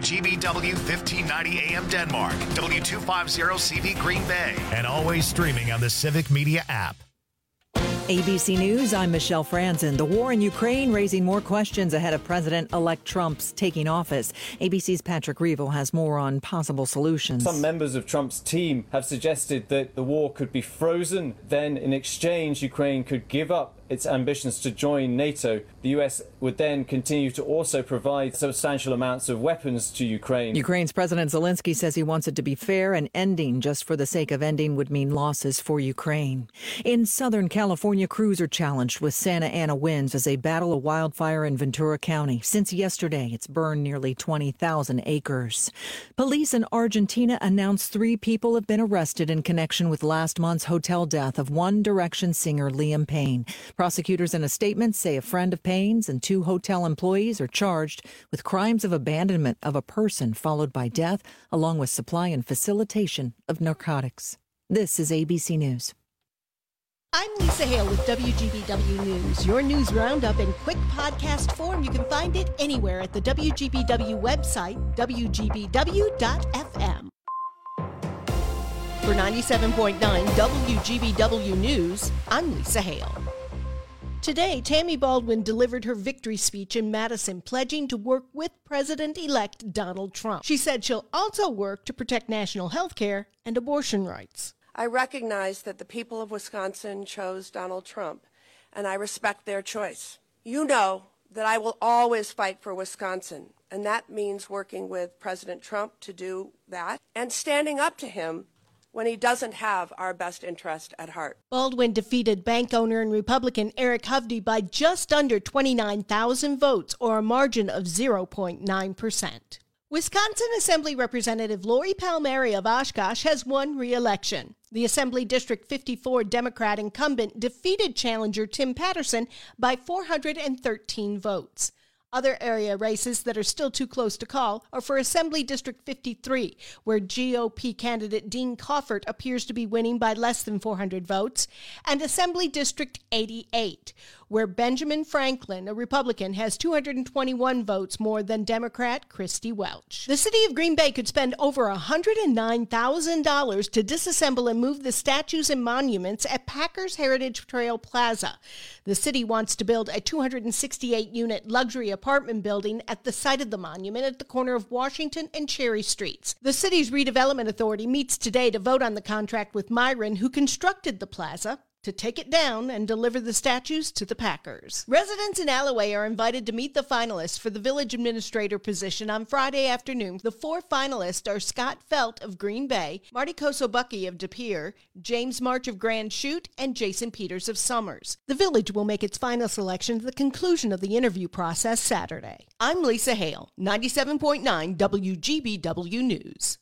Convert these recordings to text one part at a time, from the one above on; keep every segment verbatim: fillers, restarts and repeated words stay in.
G B W fifteen ninety A M Denmark, W two fifty C V Green Bay, and always streaming on the Civic Media app. A B C News, I'm Michelle Franzen. The war in Ukraine raising more questions ahead of President-elect Trump's taking office. A B C's Patrick Reevell has more on possible solutions. Some members of Trump's team have suggested that the war could be frozen. Then, in exchange, Ukraine could give up its ambitions to join NATO. The U S would then continue to also provide substantial amounts of weapons to Ukraine. Ukraine's President Zelensky says he wants it to be fair, and ending just for the sake of ending would mean losses for Ukraine. In Southern California, crews are challenged with Santa Ana winds as they battle a wildfire in Ventura County. Since yesterday, it's burned nearly twenty thousand acres. Police in Argentina announced three people have been arrested in connection with last month's hotel death of One Direction singer Liam Payne. Prosecutors in a statement say a friend of Payne's and two hotel employees are charged with crimes of abandonment of a person followed by death, along with supply and facilitation of narcotics. This is A B C News. I'm Lisa Hale with W G B W News. Your news roundup in quick podcast form. You can find it anywhere at the W G B W website, W G B W dot F M. For ninety-seven point nine W G B W News, I'm Lisa Hale. Today, Tammy Baldwin delivered her victory speech in Madison, pledging to work with President-elect Donald Trump. She said she'll also work to protect national health care and abortion rights. I recognize that the people of Wisconsin chose Donald Trump, and I respect their choice. You know that I will always fight for Wisconsin, and that means working with President Trump to do that and standing up to him when he doesn't have our best interest at heart. Baldwin defeated bank owner and Republican Eric Hovde by just under twenty-nine thousand votes, or a margin of zero point nine percent. Wisconsin Assembly Representative Lori Palmieri of Oshkosh has won re-election. The Assembly District fifty-four Democrat incumbent defeated challenger Tim Patterson by four hundred thirteen votes. Other area races that are still too close to call are for Assembly District fifty-three, where G O P candidate Dean Coffert appears to be winning by less than four hundred votes, and Assembly District eighty-eight, where Benjamin Franklin, a Republican, has two hundred twenty-one votes more than Democrat Christy Welch. The city of Green Bay could spend over one hundred nine thousand dollars to disassemble and move the statues and monuments at Packers Heritage Trail Plaza. The city wants to build a two hundred sixty-eight unit luxury apartment building at the site of the monument at the corner of Washington and Cherry Streets. The city's redevelopment authority meets today to vote on the contract with Myron, who constructed the plaza, to take it down and deliver the statues to the Packers. Residents in Alloway are invited to meet the finalists for the village administrator position on Friday afternoon. The four finalists are Scott Felt of Green Bay, Marty Kosobucky of De Pere, James March of Grand Chute, and Jason Peters of Summers. The village will make its final selection at the conclusion of the interview process Saturday. I'm Lisa Hale, ninety-seven point nine W G B W News.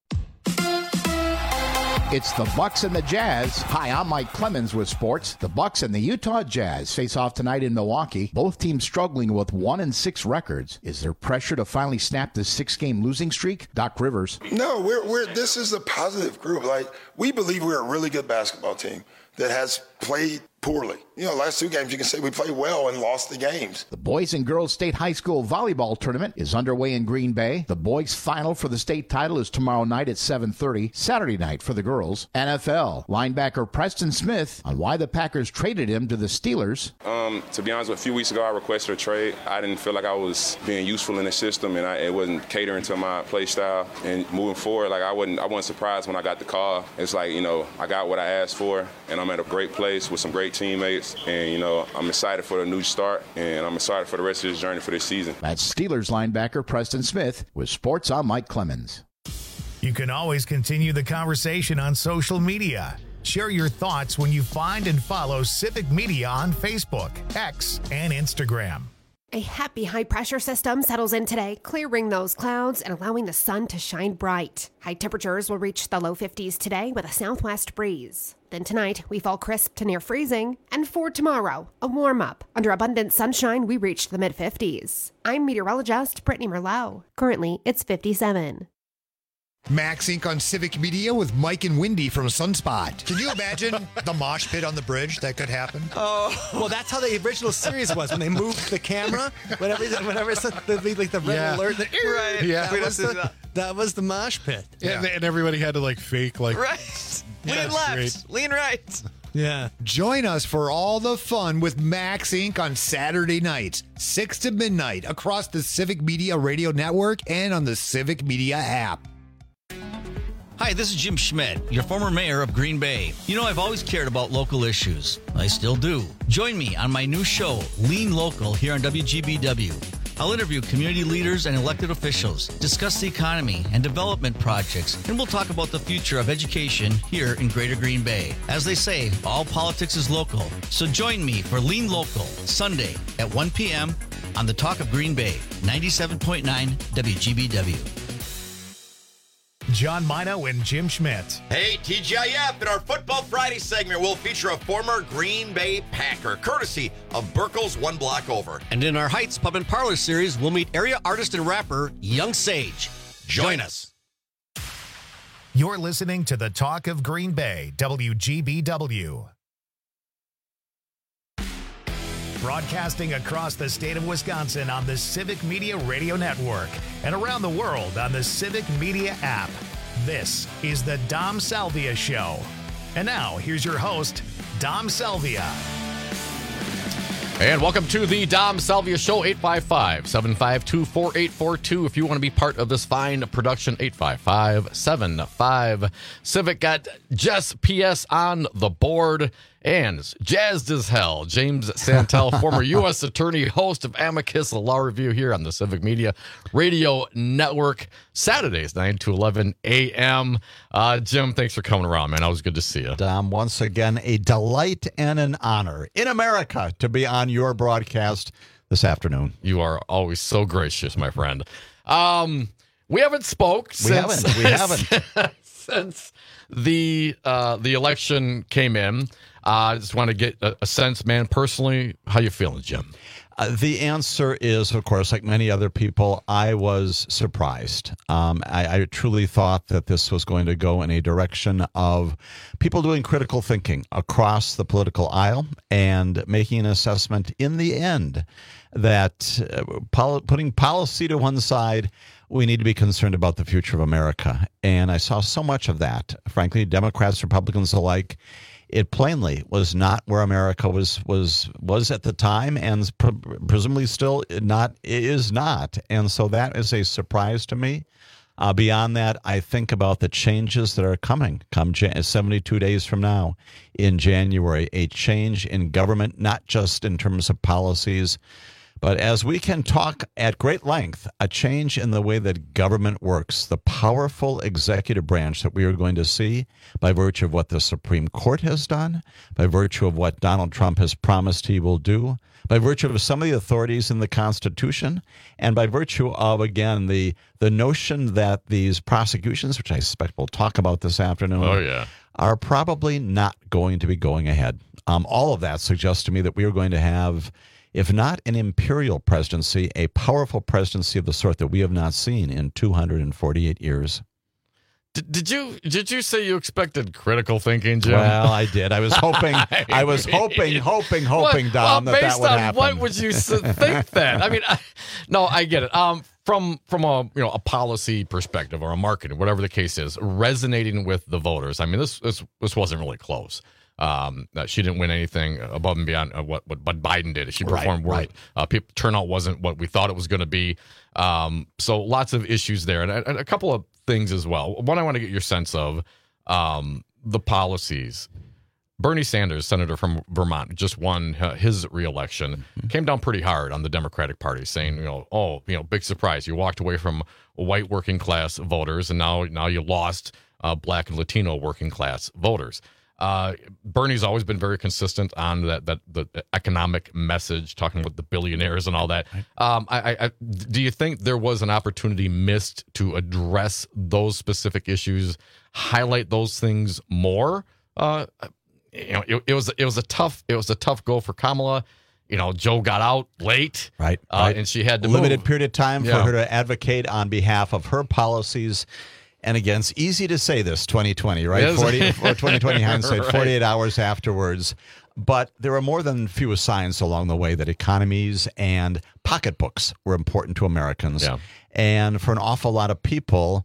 It's the Bucks and the Jazz. Hi, I'm Mike Clemens with sports. The Bucks and the Utah Jazz face off tonight in Milwaukee. Both teams struggling with one and six records. Is there pressure to finally snap this six-game losing streak? Doc Rivers. No, we're we're. This is a positive group. Like, we believe we're a really good basketball team that has played poorly. You know, last two games you can say we played well and lost the games. The Boys and Girls State High School Volleyball Tournament is underway in Green Bay. The boys' final for the state title is tomorrow night at seven thirty, Saturday night for the girls. N F L linebacker Preston Smith on why the Packers traded him to the Steelers. Um, to be honest, a few weeks ago I requested a trade. I didn't feel like I was being useful in the system, and I, it wasn't catering to my play style. And moving forward, like I wasn't, I wasn't surprised when I got the call. It's like, you know, I got what I asked for, and I'm at a great place with some great teammates. And, you know, I'm excited for the new start, and I'm excited for the rest of this journey for this season. That's Steelers linebacker Preston Smith with Sports. I'm Mike Clemens. You can always continue the conversation on social media. Share your thoughts when you find and follow Civic Media on Facebook, X, and Instagram. A happy high-pressure system settles in today, clearing those clouds and allowing the sun to shine bright. High temperatures will reach the low fifties today with a southwest breeze. Then tonight, we fall crisp to near freezing. And for tomorrow, a warm-up. Under abundant sunshine, we reach the mid-fifties. I'm meteorologist Brittany Merlot. Currently, it's fifty-seven. Max Incorporated on Civic Media with Mike and Wendy from Sunspot. Can you imagine the mosh pit on the bridge that could happen? Oh, well, that's how the original series was when they moved the camera. Whenever, whenever it's the, like the red Yeah. alert, the, right? Yeah. that was the, that was the mosh pit. Yeah. And, and everybody had to like fake like Right. Yeah, Lean that's left. great. Lean right. Yeah. Join us for all the fun with Max Incorporated on Saturday nights, six to midnight, across the Civic Media Radio Network and on the Civic Media app. Hi, this is Jim Schmidt, your former mayor of Green Bay. You know, I've always cared about local issues. I still do. Join me on my new show, Lean Local, here on W G B W. I'll interview community leaders and elected officials, discuss the economy and development projects, and we'll talk about the future of education here in Greater Green Bay. As they say, all politics is local. So join me for Lean Local, Sunday at one p.m. on the Talk of Green Bay, ninety-seven point nine W G B W. John Mino and Jim Schmidt. Hey, T G I F, in our Football Friday segment, we'll feature a former Green Bay Packer, courtesy of Burkle's One Block Over. And in our Heights Pub and Parlor series, we'll meet area artist and rapper Young Sage. Join us. You're listening to the Talk of Green Bay, W G B W. Broadcasting across the state of Wisconsin on the Civic Media Radio Network and around the world on the Civic Media app. This is the Dom Salvia Show. And now, here's your host, Dom Salvia. And welcome to the Dom Salvia Show, eight five five, seven five two, four eight four two. If you want to be part of this fine production, eight five five, seven five. Civic got Jess P S on the board. And jazzed as hell, James Santel, former U S attorney, host of Amicus, the law review here on the Civic Media Radio Network, Saturdays, nine to eleven a.m. Uh, Jim, thanks for coming around, man. Always good to see you. Dom, once again, a delight and an honor in America to be on your broadcast this afternoon. You are always so gracious, my friend. Um, we haven't spoke We since, haven't. We haven't. since the uh, the election came in. I uh, just want to get a, a sense, man, personally, how you feeling, Jim? Uh, the answer is, of course, like many other people, I was surprised. Um, I, I truly thought that this was going to go in a direction of people doing critical thinking across the political aisle and making an assessment in the end that uh, pol- putting policy to one side, we need to be concerned about the future of America. And I saw so much of that, frankly, Democrats, Republicans alike. It plainly was not where America was was was at the time, and pre- presumably still not is not. And so that is a surprise to me. Uh, beyond that, I think about the changes that are coming come Jan- seventy-two days from now in January, a change in government, not just in terms of policies, but as we can talk at great length, a change in the way that government works, the powerful executive branch that we are going to see by virtue of what the Supreme Court has done, by virtue of what Donald Trump has promised he will do, by virtue of some of the authorities in the Constitution, and by virtue of, again, the, the notion that these prosecutions, which I suspect we'll talk about this afternoon, Oh, yeah. are probably not going to be going ahead. Um, all of that suggests to me that we are going to have, if not an imperial presidency, a powerful presidency of the sort that we have not seen in two hundred forty-eight years. Did, did you did you say you expected critical thinking, Jim? Well, I did. I was hoping, I, I was hoping, hoping, hoping, what, Dom, well, that that would based on happen. what would you s- think then? I mean, I, no, I get it. Um, from from a you know a policy perspective or a marketing, whatever the case is, resonating with the voters. I mean, this this this wasn't really close. Um, uh, she didn't win anything above and beyond uh, what, what what Biden did. She performed Right, well. right. Uh, people, turnout wasn't what we thought it was going to be. Um, so lots of issues there, and, and a couple of things as well. One, I want to get your sense of um, the policies. Bernie Sanders, senator from Vermont, just won uh, his reelection. Mm-hmm. Came down pretty hard on the Democratic Party, saying, you know, oh, you know, big surprise. You walked away from white working class voters, and now now you lost uh, black and Latino working class voters. Uh, Bernie's always been very consistent on that, that the economic message, talking about the billionaires and all that. Um, I, I, do you think there was an opportunity missed to address those specific issues, highlight those things more? Uh, you know, it, it was it was a tough it was a tough go for Kamala. You know, Joe got out late, right, uh, right. and she had to limited move. period of time Yeah. for her to advocate on behalf of her policies. And again, it's easy to say this twenty twenty, right? Yes. forty, or twenty twenty hindsight, Right. forty-eight hours afterwards. But there are more than few signs along the way that economies and pocketbooks were important to Americans. Yeah. And for an awful lot of people,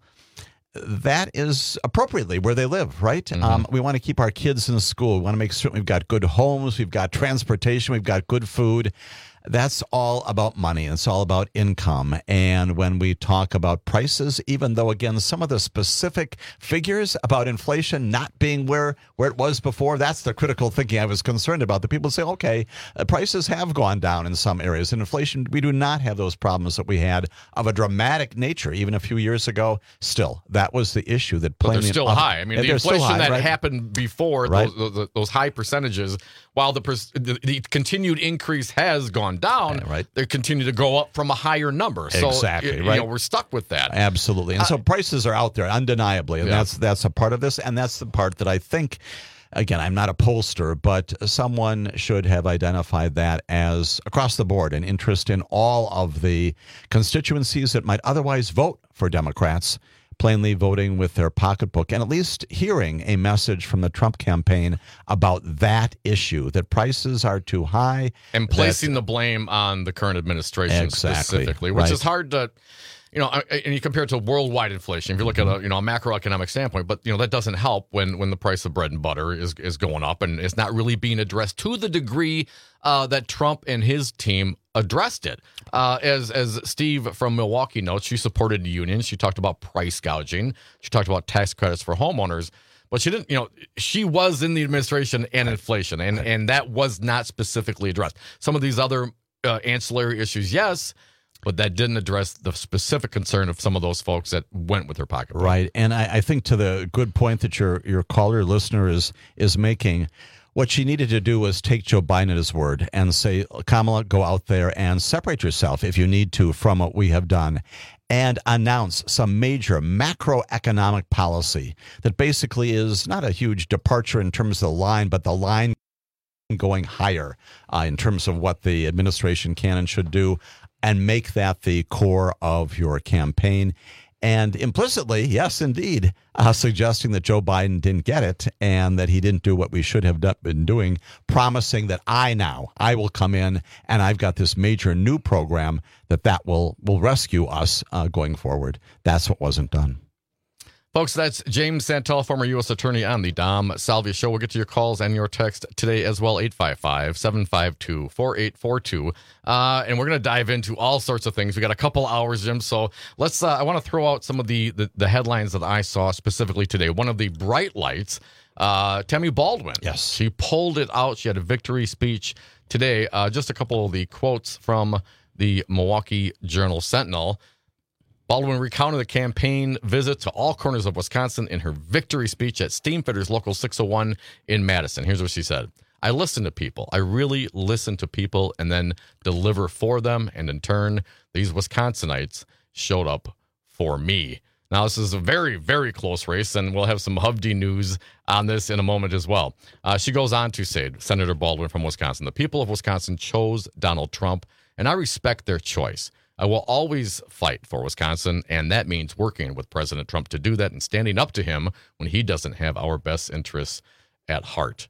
that is appropriately where they live, right? Mm-hmm. Um, we want to keep our kids in school. We want to make certain we've got good homes, we've got transportation, we've got good food. That's all about money. It's all about income. And when we talk about prices, even though, again, some of the specific figures about inflation not being where, where it was before, that's the critical thinking I was concerned about. The people say, okay, uh, prices have gone down in some areas. In inflation, we do not have those problems that we had of a dramatic nature even a few years ago. Still, that was the issue that But plainly they're still uh, high. I mean, the they're still inflation high, that right? happened before, Right. those, those, those high percentages, while the, pers- the the continued increase has gone down, Yeah, right. they continue to go up from a higher number. So, Exactly, you, right. you know, we're stuck with that. Absolutely. And so prices are out there undeniably. And Yeah. that's that's a part of this. And that's the part that I think, again, I'm not a pollster, but someone should have identified that as across the board an interest in all of the constituencies that might otherwise vote for Democrats, plainly voting with their pocketbook, and at least hearing a message from the Trump campaign about that issue, that prices are too high. And that- placing the blame on the current administration Exactly, specifically, which right. is hard to, you know, and you compare it to worldwide inflation. If you look at a, you know, a macroeconomic standpoint, but, you know, that doesn't help when when the price of bread and butter is, is going up and it's not really being addressed to the degree uh, that Trump and his team addressed it. Uh, as as Steve from Milwaukee notes, she supported the unions. She talked about price gouging. She talked about tax credits for homeowners. But she didn't, you know, she was in the administration and inflation, and, and that was not specifically addressed. Some of these other uh, ancillary issues, yes, but that didn't address the specific concern of some of those folks that went with their pocketbook. Right. And I, I think to the good point that your your caller listener is is making, what she needed to do was take Joe Biden at his word and say, Kamala, go out there and separate yourself if you need to from what we have done, and announce some major macroeconomic policy that basically is not a huge departure in terms of the line, but the line going higher uh, in terms of what the administration can and should do, and make that the core of your campaign. And implicitly, yes, indeed, uh, suggesting that Joe Biden didn't get it and that he didn't do what we should have done, been doing, promising that I now, I will come in and I've got this major new program that that will, will rescue us uh, going forward. That's what wasn't done. Folks, that's James Santel, former U S attorney on the Dom Salvia Show. We'll get to your calls and your text today as well, eight five five, seven five two, four eight four two. Uh, and we're going to dive into all sorts of things. We got a couple hours, Jim, so let's. Uh, I want to throw out some of the, the, the headlines that I saw specifically today. One of the bright lights, uh, Tammy Baldwin. Yes. She pulled it out. She had a victory speech today. Uh, just a couple of the quotes from the Milwaukee Journal-Sentinel. Baldwin recounted the campaign visit to all corners of Wisconsin in her victory speech at Steamfitters Local six oh one in Madison. Here's what she said. I listen to people. I really listen to people and then deliver for them. And in turn, these Wisconsinites showed up for me. Now, this is a very, very close race, and we'll have some Hovde news on this in a moment as well. Uh, she goes on to say, Senator Baldwin from Wisconsin, the people of Wisconsin chose Donald Trump, and I respect their choice. I will always fight for Wisconsin, and that means working with President Trump to do that and standing up to him when he doesn't have our best interests at heart.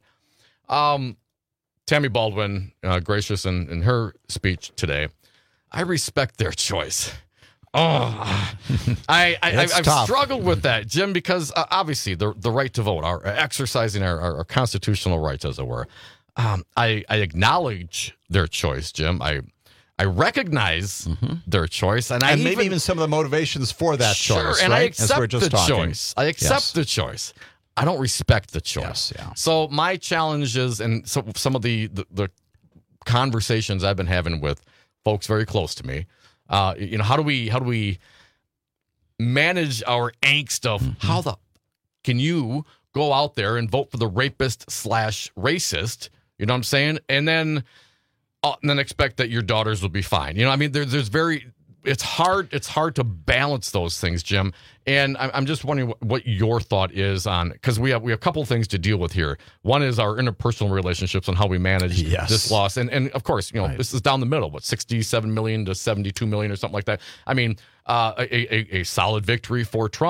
Um, Tammy Baldwin, uh, gracious in, in her speech today, I respect their choice. Oh, I, I, I I've tough. struggled with that, Jim, because uh, obviously the the right to vote, our exercising our, our, our constitutional rights, as it were. Um, I, I acknowledge their choice, Jim. I I recognize mm-hmm. their choice, and, and I maybe even, even some of the motivations for that sure, choice. and right? I accept the talking. choice. I accept Yes. the choice. I don't respect the choice. Yes, yeah. So my challenges and so, some of the, the the conversations I've been having with folks very close to me. Uh, you know, how do we how do we manage our angst of mm-hmm. how the can you go out there and vote for the rapist slash racist? You know what I'm saying? And then uh, and then expect that your daughters will be fine. You know, I mean, there, there's very it's hard it's hard to balance those things, Jim. And I'm, I'm just wondering what, what your thought is on, because we have we have a couple of things to deal with here. One is our interpersonal relationships and how we manage Yes. this loss, and and of course, you know, Right. this is down the middle. What, sixty-seven million to seventy-two million or something like that. I mean, uh, a, a a solid victory for Trump.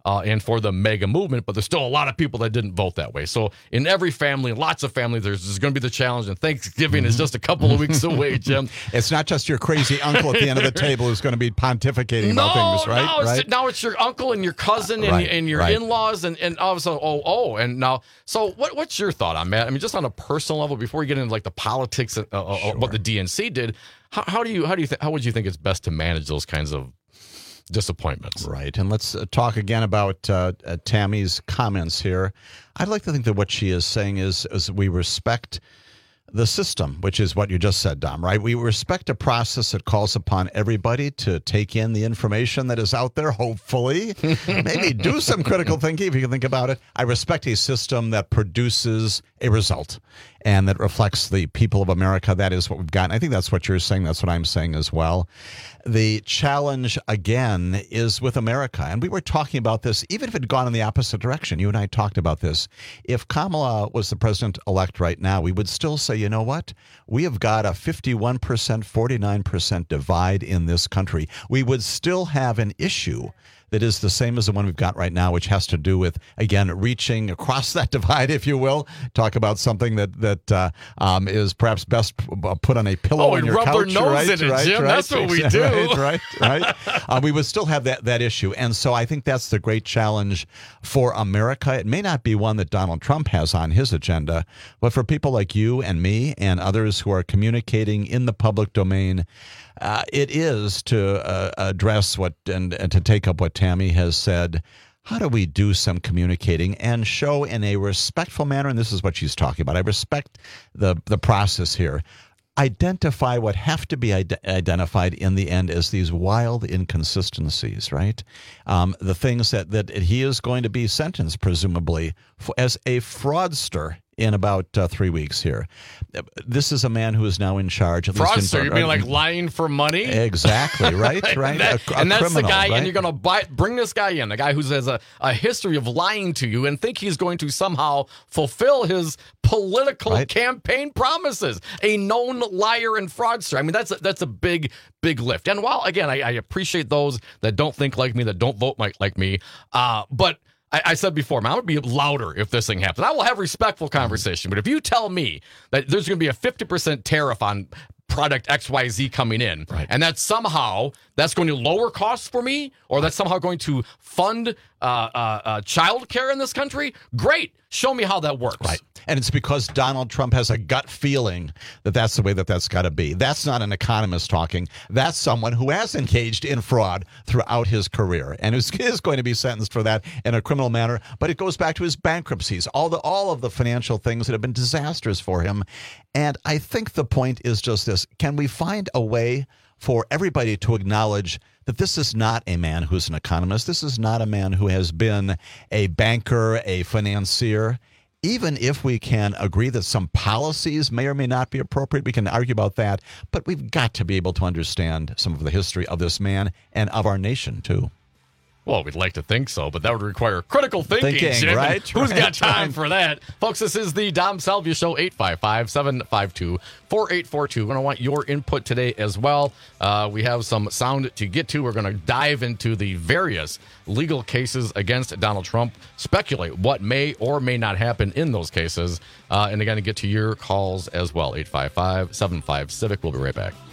uh, and for the mega movement, but there's still a lot of people that didn't vote that way. So in every family, lots of families, there's, there's going to be the challenge, and Thanksgiving mm-hmm. is just a couple of weeks away, Jim. It's not just your crazy uncle at the end of the table who's going to be pontificating no, about things, right? No, right? It's, now it's your uncle and your cousin and, right, and your right. in-laws, and, and all of a sudden, oh, oh, and now, so what? what's your thought on that? I mean, just on a personal level, before we get into like the politics of uh, sure. what the D N C did, how, how do you, how do you think, how would you think it's best to manage those kinds of disappointments? Right. And let's uh, talk again about uh, uh, Tammy's comments here. I'd like to think that what she is saying is, is we respect the system, which is what you just said, Dom, right? We respect a process that calls upon everybody to take in the information that is out there, hopefully. Maybe do some critical thinking if you can think about it. I respect a system that produces a result and that reflects the people of America. That is what we've got. And I think that's what you're saying. That's what I'm saying as well. The challenge, again, is with America. And we were talking about this, even if it had gone in the opposite direction. You and I talked about this. If Kamala was the president-elect right now, we would still say, you know what? We have got a fifty-one percent, forty-nine percent divide in this country. We would still have an issue that is the same as the one we've got right now, which has to do with, again, reaching across that divide, if you will. Talk about something that that uh, um, is perhaps best put on a pillow oh, on your rub couch. Our nose right, in it, right, Jim. right, That's what we do. Right, right, right. uh, we would still have that, that issue. And so I think that's the great challenge for America. It may not be one that Donald Trump has on his agenda, but for people like you and me and others who are communicating in the public domain, Uh, it is to uh, address what and, and to take up what Tammy has said. How do we do some communicating and show in a respectful manner? And this is what she's talking about. I respect the the process here. Identify what have to be ide- identified in the end as these wild inconsistencies, right? Um, the things that, that he is going to be sentenced, presumably, for, as a fraudster in about uh, three weeks here. This is a man who is now in charge. At Fraudster, least in, you mean like lying for money? Exactly, right? right. and, that, a, a and that's criminal, the guy, right? and you're going to buy, bring this guy in, the guy who has a, a history of lying to you and think he's going to somehow fulfill his political right. campaign promises. A known liar and fraudster. I mean, that's a, that's a big, big lift. And while, again, I, I appreciate those that don't think like me, that don't vote like, like me, uh, but I, I said before, man, I'm going to be louder if this thing happens. I will have respectful conversation. But if you tell me that there's going to be a fifty percent tariff on product X Y Z coming in, right. and that somehow that's going to lower costs for me, or that's somehow going to fund uh, uh, uh, child care in this country, great. Show me how that works. Right. And it's because Donald Trump has a gut feeling that that's the way that that's got to be. That's not an economist talking. That's someone who has engaged in fraud throughout his career and is, is going to be sentenced for that in a criminal manner. But it goes back to his bankruptcies, all the all of the financial things that have been disasters for him. And I think the point is just this. Can we find a way for everybody to acknowledge that this is not a man who's an economist. This is not a man who has been a banker, a financier. Even if we can agree that some policies may or may not be appropriate, we can argue about that. But we've got to be able to understand some of the history of this man and of our nation, too. Well, we'd like to think so, but that would require critical thinking, thinking Jim. right? Who's right, got time right. for that? Folks, this is the Dom Salvia Show, eight five five, seven five two, four eight four two. We're going to want your input today as well. Uh, we have some sound to get to. We're going to dive into the various legal cases against Donald Trump, speculate what may or may not happen in those cases, uh, and again, to get to your calls as well, eight five five, seven five, Civic. We'll be right back.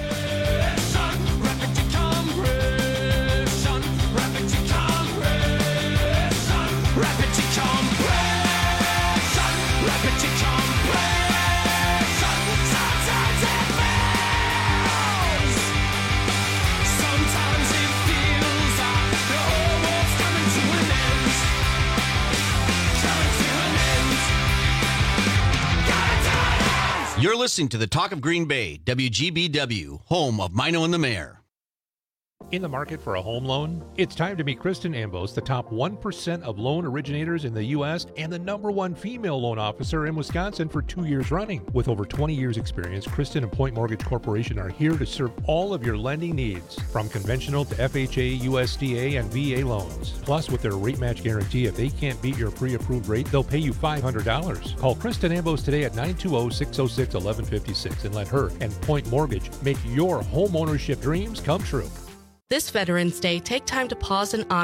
You're listening to the Talk of Green Bay, W G B W, home of Mino and the Mayor. In the market for a home loan? It's time to meet Kristen Ambos, the top one percent of loan originators in the U S and the number one female loan officer in Wisconsin for two years running. With over twenty years experience, Kristen and Point Mortgage Corporation are here to serve all of your lending needs, from conventional to F H A, U S D A, and V A loans. Plus, with their rate match guarantee, if they can't beat your pre-approved rate, they'll pay you five hundred dollars. Call Kristen Ambos today at nine two zero, six zero six, one one five six and let her and Point Mortgage make your home ownership dreams come true. This Veterans Day, take time to pause and honor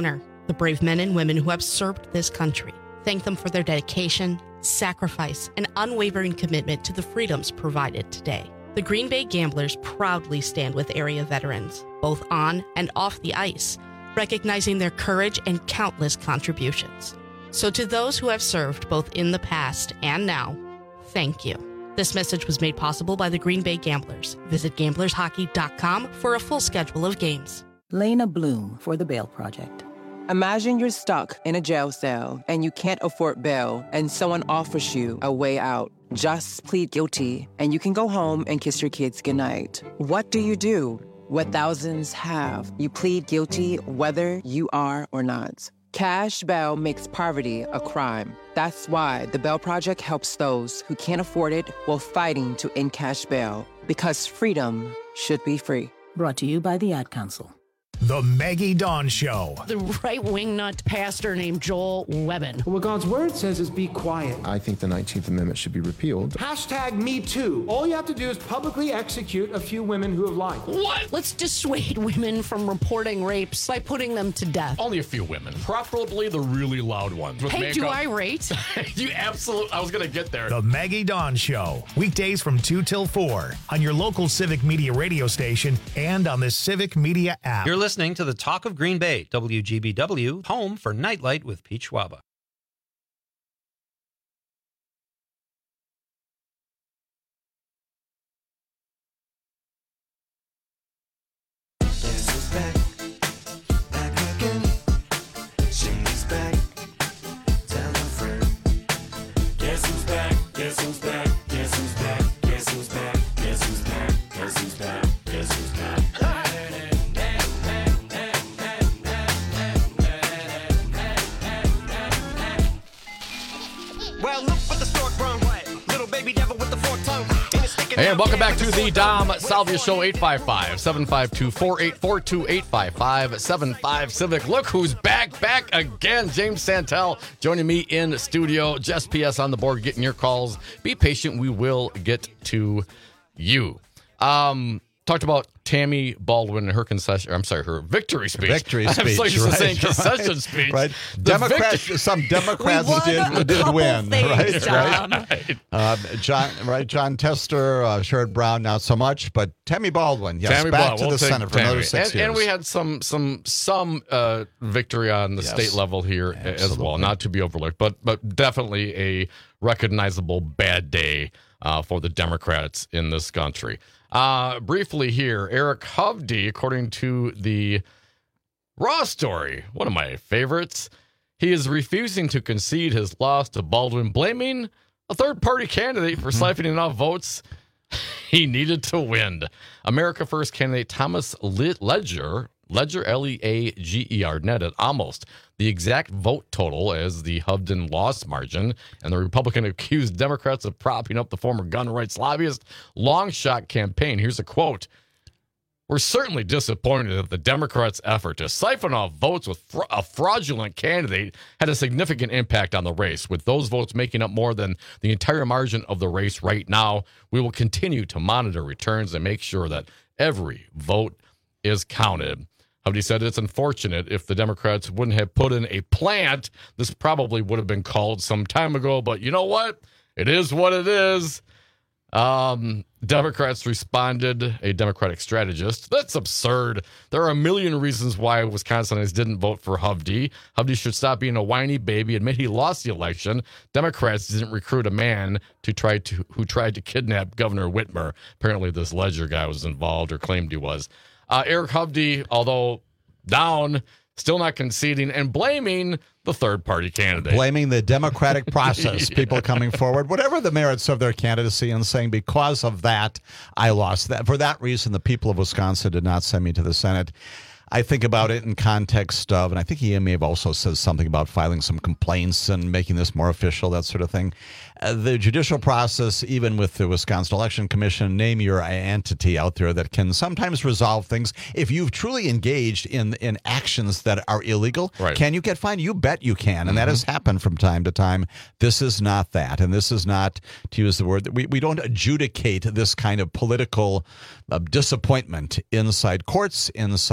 the brave men and women who have served this country. Thank them for their dedication, sacrifice, and unwavering commitment to the freedoms provided today. The Green Bay Gamblers proudly stand with area veterans, both on and off the ice, recognizing their courage and countless contributions. So to those who have served both in the past and now, thank you. This message was made possible by the Green Bay Gamblers. Visit gamblers hockey dot com for a full schedule of games. Lena Bloom for the Bail Project. Imagine you're stuck in a jail cell and you can't afford bail and someone offers you a way out. Just plead guilty and you can go home and kiss your kids goodnight. What do you do? What thousands have. You plead guilty whether you are or not. Cash bail makes poverty a crime. That's why the Bail Project helps those who can't afford it while fighting to end cash bail. Because freedom should be free. Brought to you by the Ad Council. The Maggie Dawn Show. The right-wing nut pastor named Joel Webbin. What God's word says is be quiet. I think the nineteenth Amendment should be repealed. Hashtag Me Too. All you have to do is publicly execute a few women who have lied. What? Let's dissuade women from reporting rapes by putting them to death. Only a few women, preferably the really loud ones. With hey, makeup. do I rate? You absolutely, I was going to get there. The Maggie Dawn Show. Weekdays from two till four on your local Civic Media radio station and on the Civic Media app. You're listening to the Talk of Green Bay, W G B W, home for Nightlight with Pete Schwaba. Guess who's back? Back again. She's back. Tell a friend. Guess who's back? Guess who's back? Guess who's back? Guess who's back? Guess who's back? Guess who's back? Guess who's back? Well, look what the stork brung. Little baby devil with the forked tongue. Hey, and welcome back to the Dom Salvia Show. Eight five five, seven five two, four eight four two, eight five five, seven five Civic. Look who's back, back again. James Santel joining me in studio. Jess P S on the board, getting your calls. Be patient. We will get to you. Um, talked about Tammy Baldwin and her concession. I'm sorry, her victory speech. Victory I'm speech. so used right, to saying concession right, speech. Right. The Democrats. victory- Some Democrats did did win. Right. Right. Uh, John. Right. John Tester, uh, Sherrod Brown, not so much, but Tammy Baldwin. Yes, Tammy back Baldwin. to We'll the take Senate for Tammy. another six and, years. and we had some some some uh, victory on the Yes. state level here as well, Absolutely. not to be overlooked, but but definitely a recognizable bad day uh, for the Democrats in this country. Uh, briefly here, Eric Hovde, according to the Raw story, one of my favorites, he is refusing to concede his loss to Baldwin, blaming a third-party candidate for siphoning off votes he needed to win. America First candidate Thomas Ledger, Ledger, L E A G E R, netted almost the exact vote total as the Hovden loss margin, and the Republican accused Democrats of propping up the former gun rights lobbyist long shot campaign. Here's a quote. We're certainly disappointed that the Democrats' effort to siphon off votes with fra- a fraudulent candidate had a significant impact on the race, with those votes making up more than the entire margin of the race right now. We will continue to monitor returns and make sure that every vote is counted. Hovde said it's unfortunate if the Democrats wouldn't have put in a plant. This probably would have been called some time ago, but you know what? It is what it is. Um, Democrats responded, a Democratic strategist. That's absurd. There are a million reasons why Wisconsinites didn't vote for Hovde. Hovde should stop being a whiny baby, admit he lost the election. Democrats didn't recruit a man to try to who tried to kidnap Governor Whitmer. Apparently this Ledger guy was involved, or claimed he was. Uh, Eric Hovde, although down, still not conceding and blaming the third-party candidate. Blaming the democratic process, yeah. People coming forward, whatever the merits of their candidacy, and saying, because of that, I lost. That. For that reason, the people of Wisconsin did not send me to the Senate. I think about it in context of, and I think he may have also said something about filing some complaints and making this more official, that sort of thing. Uh, the judicial process, even with the Wisconsin Election Commission, name your entity out there that can sometimes resolve things. If you've truly engaged in, in actions that are illegal, right. Can you get fined? You bet you can. And mm-hmm. that has happened from time to time. This is not that. And this is not, to use the word, we, we don't adjudicate this kind of political uh, disappointment inside courts, inside the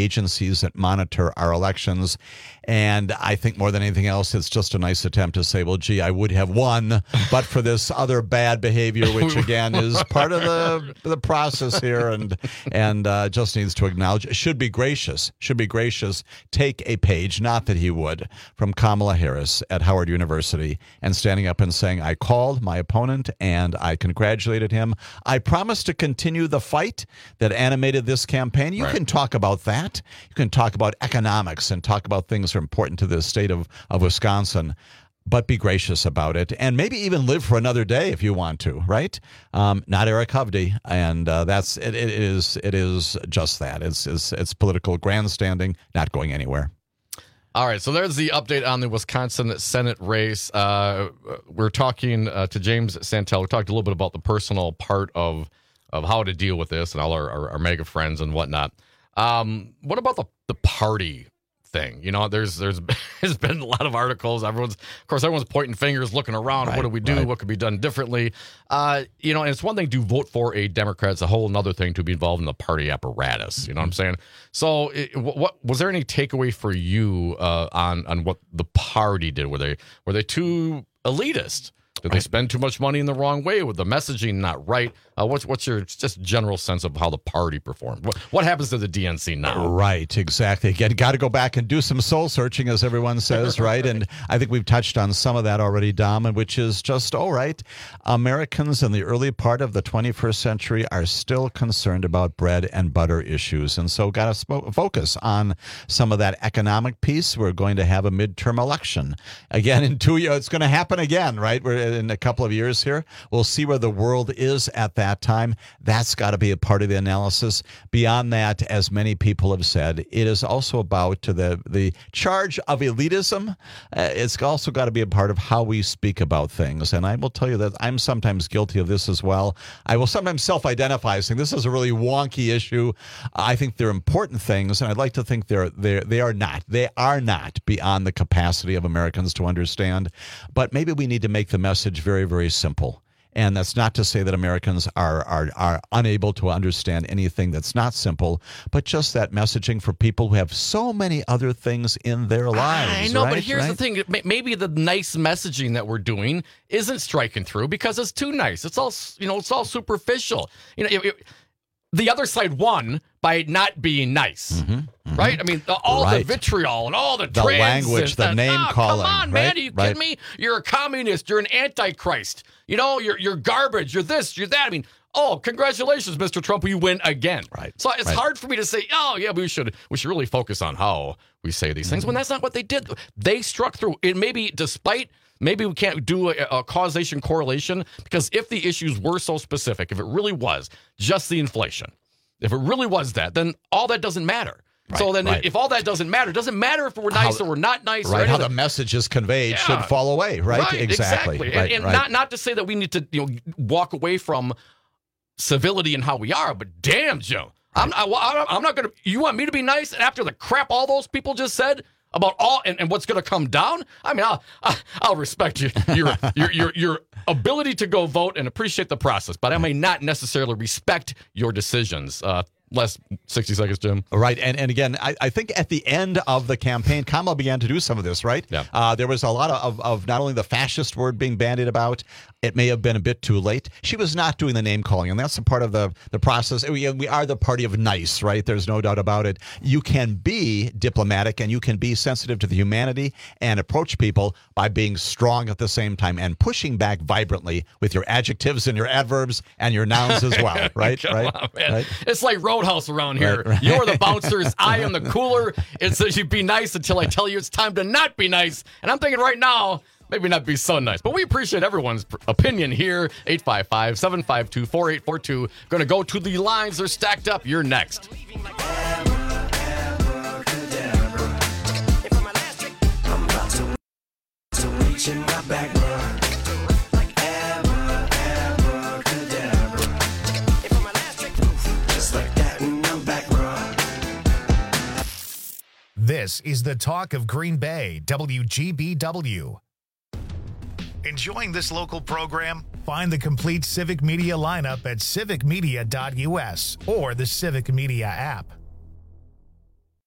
agencies that monitor our elections. And I think more than anything else, it's just a nice attempt to say, well, gee, I would have won, but for this other bad behavior, which again is part of the the process here, and and uh, just needs to acknowledge, should be gracious, should be gracious, take a page, not that he would, from Kamala Harris at Howard University, and standing up and saying, I called my opponent and I congratulated him. I promise to continue the fight that animated this campaign. You Right. can talk about that. You can talk about economics and talk about things that are important to the state of, of Wisconsin, but be gracious about it, and maybe even live for another day if you want to, right? Um, not Eric Hovde, and uh, that's it, it is it is just that. It's, it's it's political grandstanding, not going anywhere. All right, so there's the update on the Wisconsin Senate race. Uh, we're talking uh, to James Santel. We talked a little bit about the personal part of of how to deal with this and all our, our, our mega friends and whatnot. Um, what about the, the party thing? You know, there's there's there's been a lot of articles. Everyone's, of course, everyone's pointing fingers, looking around. Right, what do we do? right. What could be done differently? Uh, you know, and it's one thing to vote for a Democrat. It's a whole another thing to be involved in the party apparatus. You know what I'm saying? So, it, what, what was there any takeaway for you uh, on on what the party did? Were they were they too elitist? Did they spend too much money in the wrong way? With the messaging not right? Uh, what's what's your just general sense of how the party performed? What what happens to the D N C now? Right, exactly. Again, got to go back and do some soul searching, as everyone says, right? And I think we've touched on some of that already, Dom, and which is just, all right, Americans in the early part of the twenty-first century are still concerned about bread and butter issues. And so got to sp- focus on some of that economic piece. We're going to have a midterm election. Again, in two years, it's going to happen again, right? We're in a couple of years here. We'll see where the world is at that time. That's got to be a part of the analysis. Beyond that, as many people have said, it is also about the the charge of elitism. Uh, it's also got to be a part of how we speak about things. And I will tell you that I'm sometimes guilty of this as well. I will sometimes self-identify saying this is a really wonky issue. I think they're important things, and I'd like to think they're they they are not. They are not beyond the capacity of Americans to understand. But maybe we need to make the message very, very simple. And that's not to say that Americans are, are are unable to understand anything that's not simple, but just that messaging for people who have so many other things in their lives. I know, right? but here's right? the thing. May- Maybe the nice messaging that we're doing isn't striking through because it's too nice. It's all, you know, it's all superficial. You know, it, it, the other side won by not being nice, mm-hmm, mm-hmm. right? I mean, the, all right. the vitriol and all the, the trans language, and, the and, name oh, calling. Come on, right? man, are you right. kidding me? You're a communist. You're an antichrist. You know, you're you're garbage. You're this. You're that. I mean, oh, congratulations, Mister Trump. You win again. Right. So it's right. hard for me to say, oh yeah, we should we should really focus on how we say these things when that's not what they did. They struck through. It maybe despite. Maybe we can't do a, a causation correlation because if the issues were so specific, if it really was just the inflation, if it really was that, then all that doesn't matter. Right, so then right. if all that doesn't matter, it doesn't matter if we're nice How- or we're not nice. Right, or how the anything. message is conveyed Yeah. should fall away, right? Right, exactly. exactly. Right, and and right. not not to say that we need to you know walk away from civility and how we are, but damn, Joe, I'm I, I'm not gonna. You want me to be nice after the crap all those people just said about all and, and what's gonna come down? I mean, I'll I'll, I'll respect you your, your your your ability to go vote and appreciate the process, but I may not necessarily respect your decisions. Uh, Less sixty seconds, Jim. Right. And and again, I, I think at the end of the campaign, Kamala began to do some of this, right? Yeah. Uh, there was a lot of, of, of not only the fascist word being bandied about, it may have been a bit too late. She was not doing the name calling, and that's a part of the, the process. We, we are the party of nice, right? There's no doubt about it. You can be diplomatic and you can be sensitive to the humanity and approach people by being strong at the same time and pushing back vibrantly with your adjectives and your adverbs and your nouns as well, right? Come right? on, man. right? It's like Roadhouse around here. Right, right. You're the bouncers. I am the cooler. It says you be nice until I tell you it's time to not be nice. And I'm thinking right now, maybe not be so nice. But we appreciate everyone's pr- opinion here. eight five five, seven five two, four eight four two. Going to go to the lines. They're stacked up. You're next. I'm about to, to reach in my back, bro. Like Abra, abracadabra. Just like that, and I'm back, bro. This is the talk of Green Bay, W G B W. Enjoying this local program? Find the complete Civic Media lineup at civic media dot U S or the Civic Media app.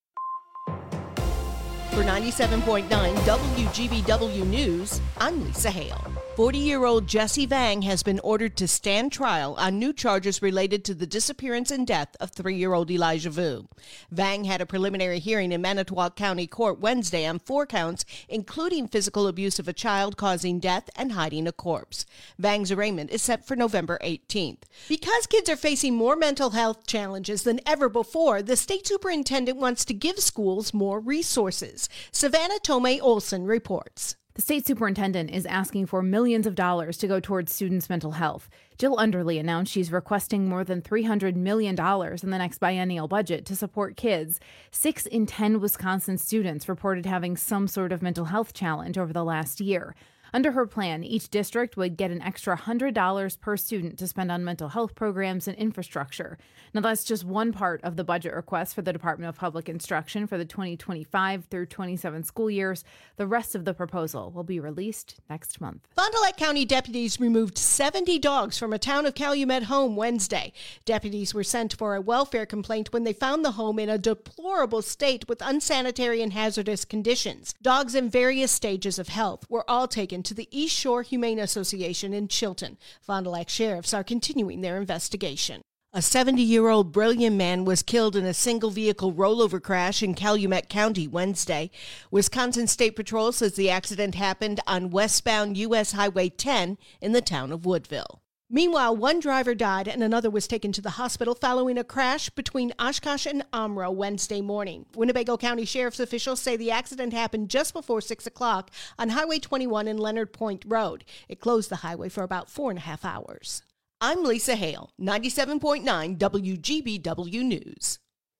For ninety-seven point nine W G B W News, I'm Lisa Hale. forty-year-old Jesse Vang has been ordered to stand trial on new charges related to the disappearance and death of three-year-old Elijah Vu. Vang had a preliminary hearing in Manitowoc County Court Wednesday on four counts, including physical abuse of a child causing death and hiding a corpse. Vang's arraignment is set for November eighteenth. Because kids are facing more mental health challenges than ever before, the state superintendent wants to give schools more resources. Savannah Tomei Olson reports. The state superintendent is asking for millions of dollars to go towards students' mental health. Jill Underly announced she's requesting more than three hundred million dollars in the next biennial budget to support kids. Six in ten Wisconsin students reported having some sort of mental health challenge over the last year. Under her plan, each district would get an extra one hundred dollars per student to spend on mental health programs and infrastructure. Now, that's just one part of the budget request for the Department of Public Instruction for the twenty twenty-five through twenty-seven school years. The rest of the proposal will be released next month. Fond du Lac County deputies removed seventy dogs from a town of Calumet home Wednesday. Deputies were sent for a welfare complaint when they found the home in a deplorable state with unsanitary and hazardous conditions. Dogs in various stages of health were all taken to the East Shore Humane Association in Chilton. Fond du Lac sheriffs are continuing their investigation. A seventy-year-old Brilliant man was killed in a single-vehicle rollover crash in Calumet County Wednesday. Wisconsin State Patrol says the accident happened on westbound U S Highway ten in the town of Woodville. Meanwhile, one driver died and another was taken to the hospital following a crash between Oshkosh and Omro Wednesday morning. Winnebago County Sheriff's officials say the accident happened just before six o'clock on Highway twenty-one and Leonard Point Road. It closed the highway for about four and a half hours. I'm Lisa Hale, ninety-seven point nine W G B W News.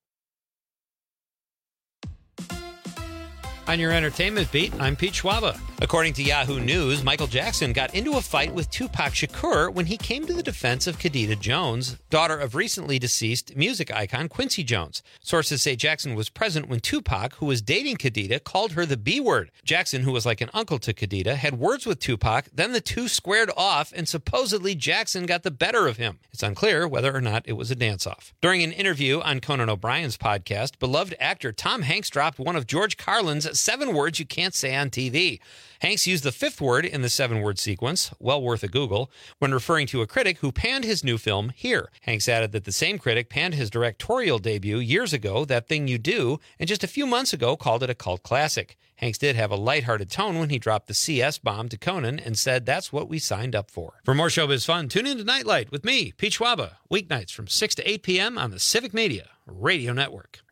On your entertainment beat, I'm Pete Schwaba. According to Yahoo News, Michael Jackson got into a fight with Tupac Shakur when he came to the defense of Khadijah Jones, daughter of recently deceased music icon Quincy Jones. Sources say Jackson was present when Tupac, who was dating Khadijah, called her the B word. Jackson, who was like an uncle to Khadijah, had words with Tupac, then the two squared off, and supposedly Jackson got the better of him. It's unclear whether or not it was a dance-off. During an interview on Conan O'Brien's podcast, beloved actor Tom Hanks dropped one of George Carlin's seven words you can't say on T V. Hanks used the fifth word in the seven-word sequence, well worth a Google, when referring to a critic who panned his new film, Here. Hanks added that the same critic panned his directorial debut years ago, That Thing You Do, and just a few months ago called it a cult classic. Hanks did have a lighthearted tone when he dropped the C S bomb to Conan and said that's what we signed up for. For more showbiz fun, tune in to Nightlight with me, Pete Schwaba, weeknights from six to eight p.m. on the Civic Media Radio Network.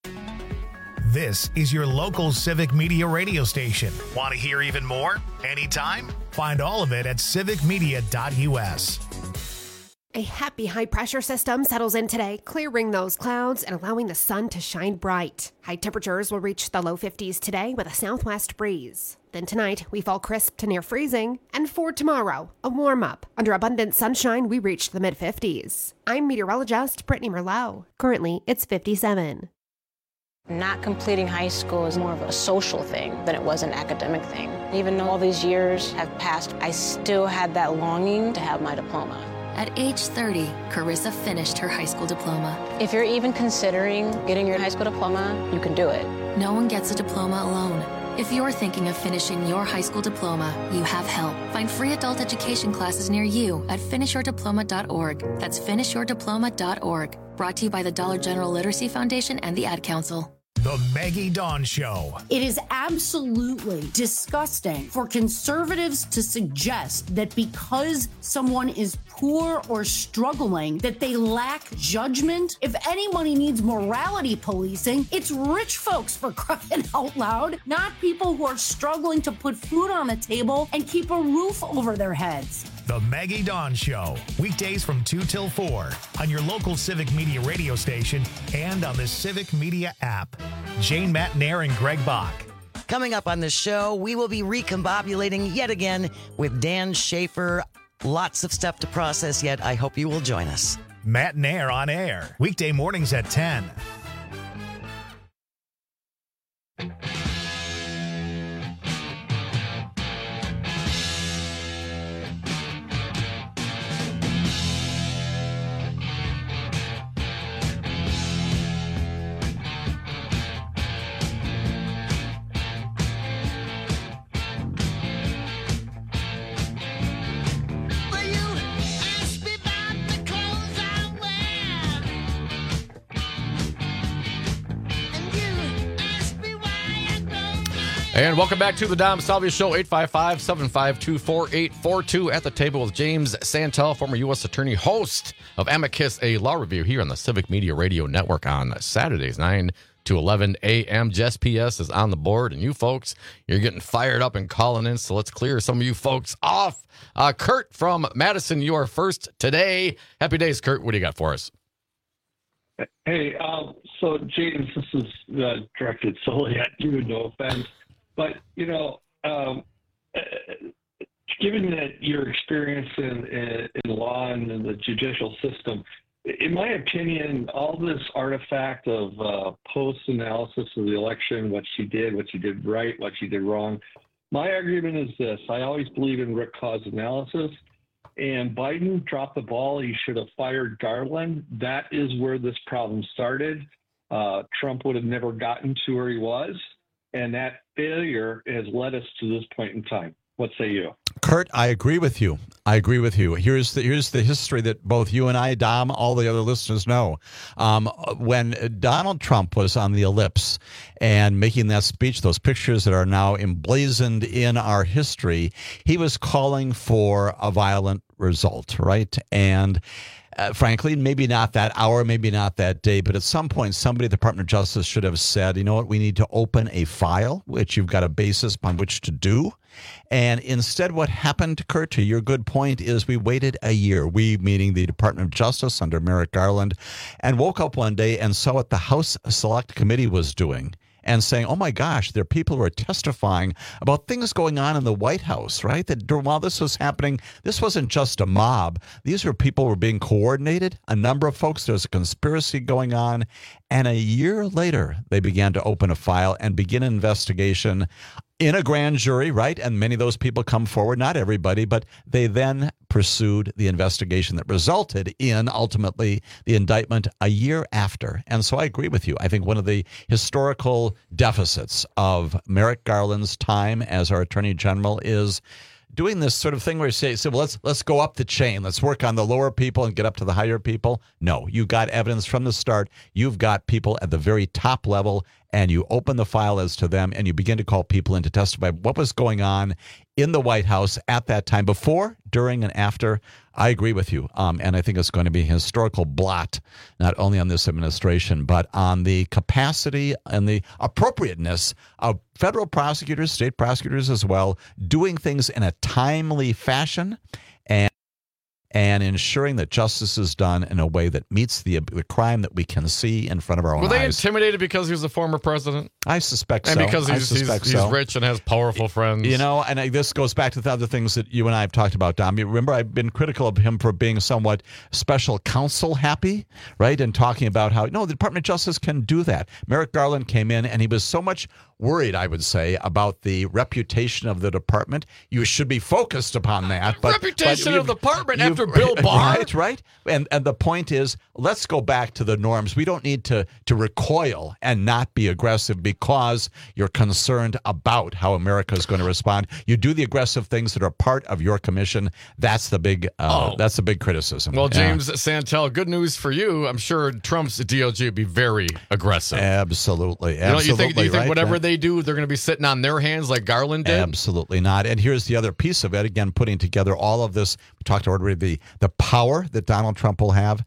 This is your local Civic Media radio station. Want to hear even more? Anytime? Find all of it at civic media dot u s. A happy high-pressure system settles in today, clearing those clouds and allowing the sun to shine bright. High temperatures will reach the low fifties today with a southwest breeze. Then tonight, we fall crisp to near freezing. And for tomorrow, a warm-up. Under abundant sunshine, we reach the mid-fifties. I'm meteorologist Brittany Merlot. Currently, it's fifty-seven. Not completing high school is more of a social thing than it was an academic thing. Even though all these years have passed, I still had that longing to have my diploma. At age thirty, Carissa finished her high school diploma. If you're even considering getting your high school diploma, you can do it. No one gets a diploma alone. If you're thinking of finishing your high school diploma, you have help. Find free adult education classes near you at finish your diploma dot org. That's finish your diploma dot org. Brought to you by the Dollar General Literacy Foundation and the Ad Council. The Maggie Dawn Show. It is absolutely disgusting for conservatives to suggest that because someone is poor or struggling, that they lack judgment. If anybody needs morality policing, it's rich folks, for crying out loud, not people who are struggling to put food on the table and keep a roof over their heads. The Maggie Dawn Show, weekdays from two till four on your local Civic Media radio station and on the Civic Media app. Jane Matnair and Greg Bach. Coming up on the show, we will be recombobulating yet again with Dan Schaefer. Lots of stuff to process yet. I hope you will join us. Matnair on air, weekday mornings at ten. And welcome back to the Dom Salvia Show, eight five five, seven five two, four eight four two. At the table with James Santel, former U S attorney, host of Amicus, a law review here on the Civic Media Radio Network on Saturdays, nine to eleven a.m. Jess P S is on the board, and you folks, you're getting fired up and calling in, so let's clear some of you folks off. Uh, Kurt from Madison, you are first today. Happy days, Kurt. What do you got for us? Hey, um, so James, this is uh, directed solely at you, no offense. But, you know, um, uh, given that your experience in, in, in law and in the judicial system, in my opinion, all this artifact of uh, post-analysis of the election, what she did, what she did right, what she did wrong, my argument is this. I always believe in root cause analysis, and Biden dropped the ball. He should have fired Garland. That is where this problem started. Uh, Trump would have never gotten to where he was. And that failure has led us to this point in time. What say you? Kurt, I agree with you. I agree with you. Here's the here's the history that both you and I, Dom, all the other listeners know. Um, when Donald Trump was on the ellipse and making that speech, those pictures that are now emblazoned in our history, he was calling for a violent result, right? And Uh, frankly, maybe not that hour, maybe not that day, but at some point, somebody at the Department of Justice should have said, you know what, we need to open a file, which you've got a basis upon which to do. And instead, what happened, Kurt, to your good point, is we waited a year, we meaning the Department of Justice under Merrick Garland, and woke up one day and saw what the House Select Committee was doing. And saying, oh, my gosh, there are people who are testifying about things going on in the White House, right? That while this was happening, this wasn't just a mob. These were people who were being coordinated, a number of folks. There's a conspiracy going on. And a year later, they began to open a file and begin an investigation in a grand jury, right? And many of those people come forward, not everybody, but they then pursued the investigation that resulted in, ultimately, the indictment a year after. And so I agree with you. I think one of the historical deficits of Merrick Garland's time as our Attorney General is doing this sort of thing where you say, so well, let's let's go up the chain. Let's work on the lower people and get up to the higher people. No, you got evidence from the start. You've got people at the very top level, and you open the file as to them, and you begin to call people in to testify what was going on in the White House at that time, before, during, and after. I agree with you. Um, and I think it's going to be a historical blot, not only on this administration, but on the capacity and the appropriateness of federal prosecutors, state prosecutors as well, doing things in a timely fashion and and ensuring that justice is done in a way that meets the the crime that we can see in front of our own eyes. Were they intimidated because he was a former president? I suspect and so. And because he's, he's, so. he's rich and has powerful friends. You know, and I, this goes back to the other things that you and I have talked about, Dom. You remember I've been critical of him for being somewhat special counsel happy, right? And talking about how, no, the Department of Justice can do that. Merrick Garland came in and he was so much worried, I would say, about the reputation of the department. You should be focused upon that. But, reputation but of the department after Bill Barr? Right, right. And and the point is, let's go back to the norms. We don't need to, to recoil and not be aggressive because you're concerned about how America is going to respond. You do the aggressive things that are part of your commission. That's the big uh, oh. that's the big criticism. Well, James yeah. Santel, good news for you. I'm sure Trump's D O J would be very aggressive. Absolutely. You know, Absolutely. You think, do you think right? whatever right. they do, they're going to be sitting on their hands like Garland did? Absolutely not. And here's the other piece of it. Again, putting together all of this. We talked already the the power that Donald Trump will have.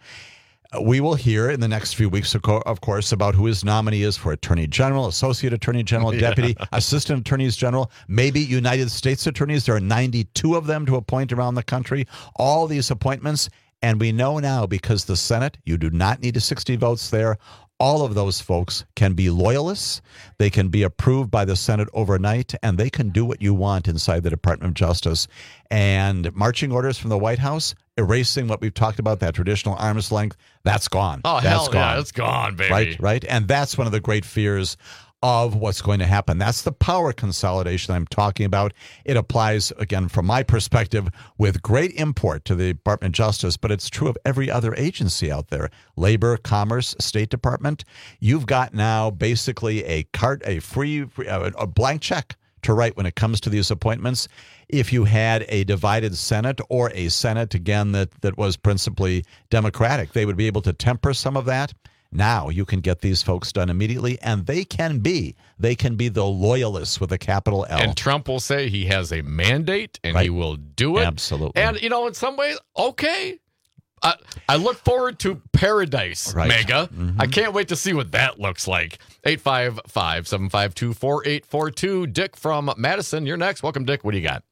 We will hear in the next few weeks, of course, about who his nominee is for Attorney General, Associate Attorney General, yeah. Deputy, Assistant Attorneys General, maybe United States Attorneys. There are ninety-two of them to appoint around the country. All these appointments. And we know now, because the Senate, you do not need a sixty votes there. All of those folks can be loyalists. They can be approved by the Senate overnight, and they can do what you want inside the Department of Justice. And marching orders from the White House, erasing what we've talked about, that traditional arm's length, that's gone. Oh, that's hell gone. yeah, it's gone, baby. Right, right. And that's one of the great fears of what's going to happen. That's the power consolidation I'm talking about. It applies, again, from my perspective, with great import to the Department of Justice, but it's true of every other agency out there. Labor, Commerce, State Department. You've got now basically a cart, a free, a blank check to write when it comes to these appointments. If you had a divided Senate or a Senate, again, that, that was principally Democratic, they would be able to temper some of that. Now you can get these folks done immediately, and they can be they can be the loyalists with a capital L. And Trump will say he has a mandate, and Right. he will do it. Absolutely. And, you know, in some ways, okay. I, I look forward to paradise, Right. Mega. Mhm. I can't wait to see what that looks like. eight five five, seven five two, four eight four two. Dick from Madison, you're next. Welcome, Dick. What do you got?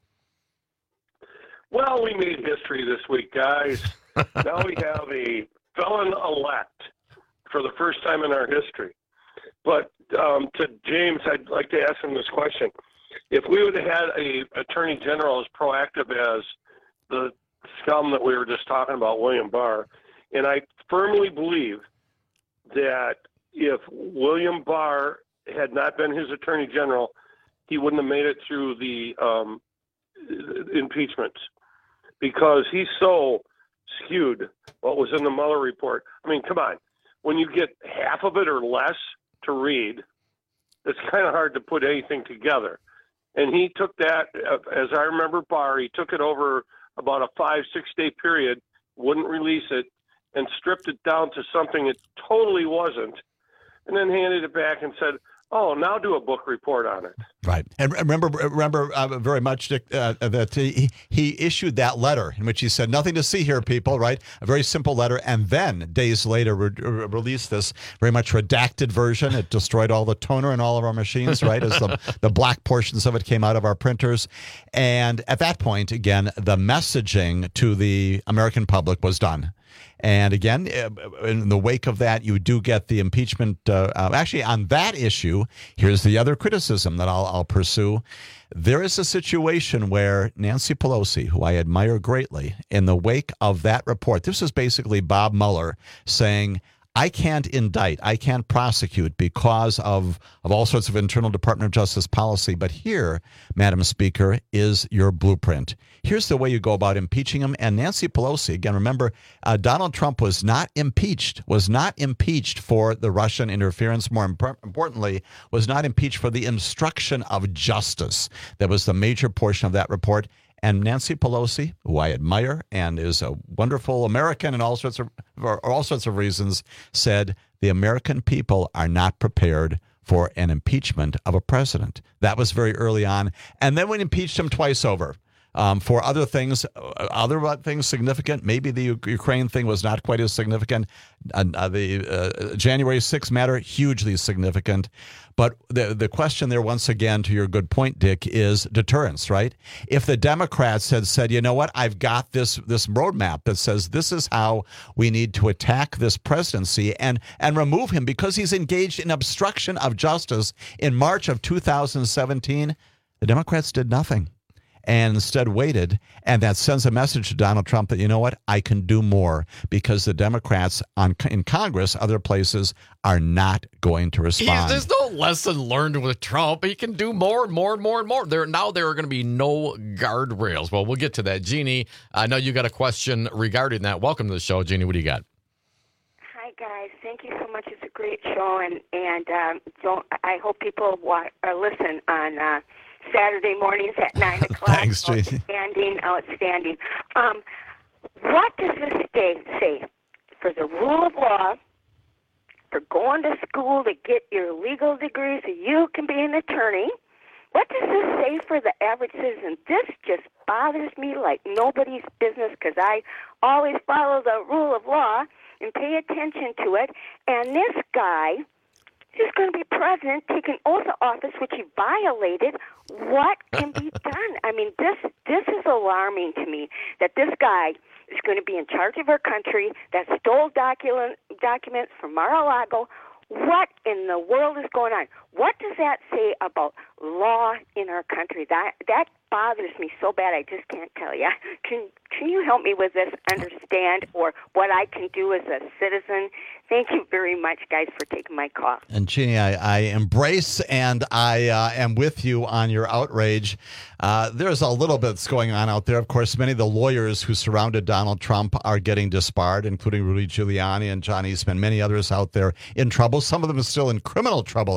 Well, we made history this week, guys. Now we have a felon-elect for the first time in our history. But um, to James, I'd like to ask him this question. If we would have had a attorney general as proactive as the scum that we were just talking about, William Barr, and I firmly believe that if William Barr had not been his attorney general, he wouldn't have made it through the um, impeachment, because he's so skewed what was in the Mueller report. I mean, come on. When you get half of it or less to read, it's kind of hard to put anything together. And he took that, uh, as I remember Barr, he took it over about a five, six-day period, wouldn't release it, and stripped it down to something it totally wasn't, and then handed it back and said, oh, now do a book report on it. Right. And remember remember uh, very much, Dick, uh, that he, he issued that letter in which he said, nothing to see here, people, right? A very simple letter. And then days later re- re- released this very much redacted version. It destroyed all the toner in all of our machines, right? As the, the black portions of it came out of our printers. And at that point, again, the messaging to the American public was done. And again, in the wake of that, you do get the impeachment. Uh, uh, actually, on that issue, here's the other criticism that I'll, I'll pursue. There is a situation where Nancy Pelosi, who I admire greatly, in the wake of that report, this is basically Bob Mueller saying, I can't indict, I can't prosecute because of, of all sorts of internal Department of Justice policy. But here, Madam Speaker, is your blueprint. Here's the way you go about impeaching him. And Nancy Pelosi, again, remember, uh, Donald Trump was not impeached, was not impeached for the Russian interference. More imp- importantly, was not impeached for the obstruction of justice. That was the major portion of that report. And Nancy Pelosi, who I admire and is a wonderful American and all sorts of for all sorts of reasons, said the American people are not prepared for an impeachment of a president. That was very early on. And then we impeached him twice over. Um, for other things, other things significant, maybe the U- Ukraine thing was not quite as significant. Uh, uh, the uh, January sixth matter, hugely significant. But the the question there, once again, to your good point, Dick, is deterrence, right? If the Democrats had said, you know what, I've got this this roadmap that says this is how we need to attack this presidency and, and remove him because he's engaged in obstruction of justice in March of two thousand seventeen, the Democrats did nothing. And instead waited, and that sends a message to Donald Trump that, you know what, I can do more because the Democrats on in Congress, other places, are not going to respond. He's, there's no lesson learned with Trump. He can do more and more and more and more. There now there are going to be no guardrails. Well, we'll get to that. Jeannie, I know you got a question regarding that. Welcome to the show, Jeannie. What do you got? Hi, guys. Thank you so much. It's a great show, and and um, don't, I hope people watch, or listen on uh, Saturday mornings at nine o'clock. Thanks, Jeannie. Outstanding, outstanding. Um, what does this state say for the rule of law, for going to school to get your legal degree so you can be an attorney? What does this say for the average citizen? This just bothers me like nobody's business because I always follow the rule of law and pay attention to it. And this guy is going to be president, take an oath of office, which he violated. What can be done? I mean, this this is alarming to me that this guy is going to be in charge of our country, that stole document, documents from Mar-a-Lago. What in the world is going on? What does that say about law in our country? That that bothers me so bad I just can't tell you. Can can you help me with this, understand, or what I can do as a citizen? Thank you very much, guys, for taking my call. And Jeannie, I, I embrace and I uh, am with you on your outrage. Uh, there's a little bit that's going on out there. Of course, many of the lawyers who surrounded Donald Trump are getting disbarred, including Rudy Giuliani and John Eastman, many others out there in trouble. Some of them are still in criminal trouble out there,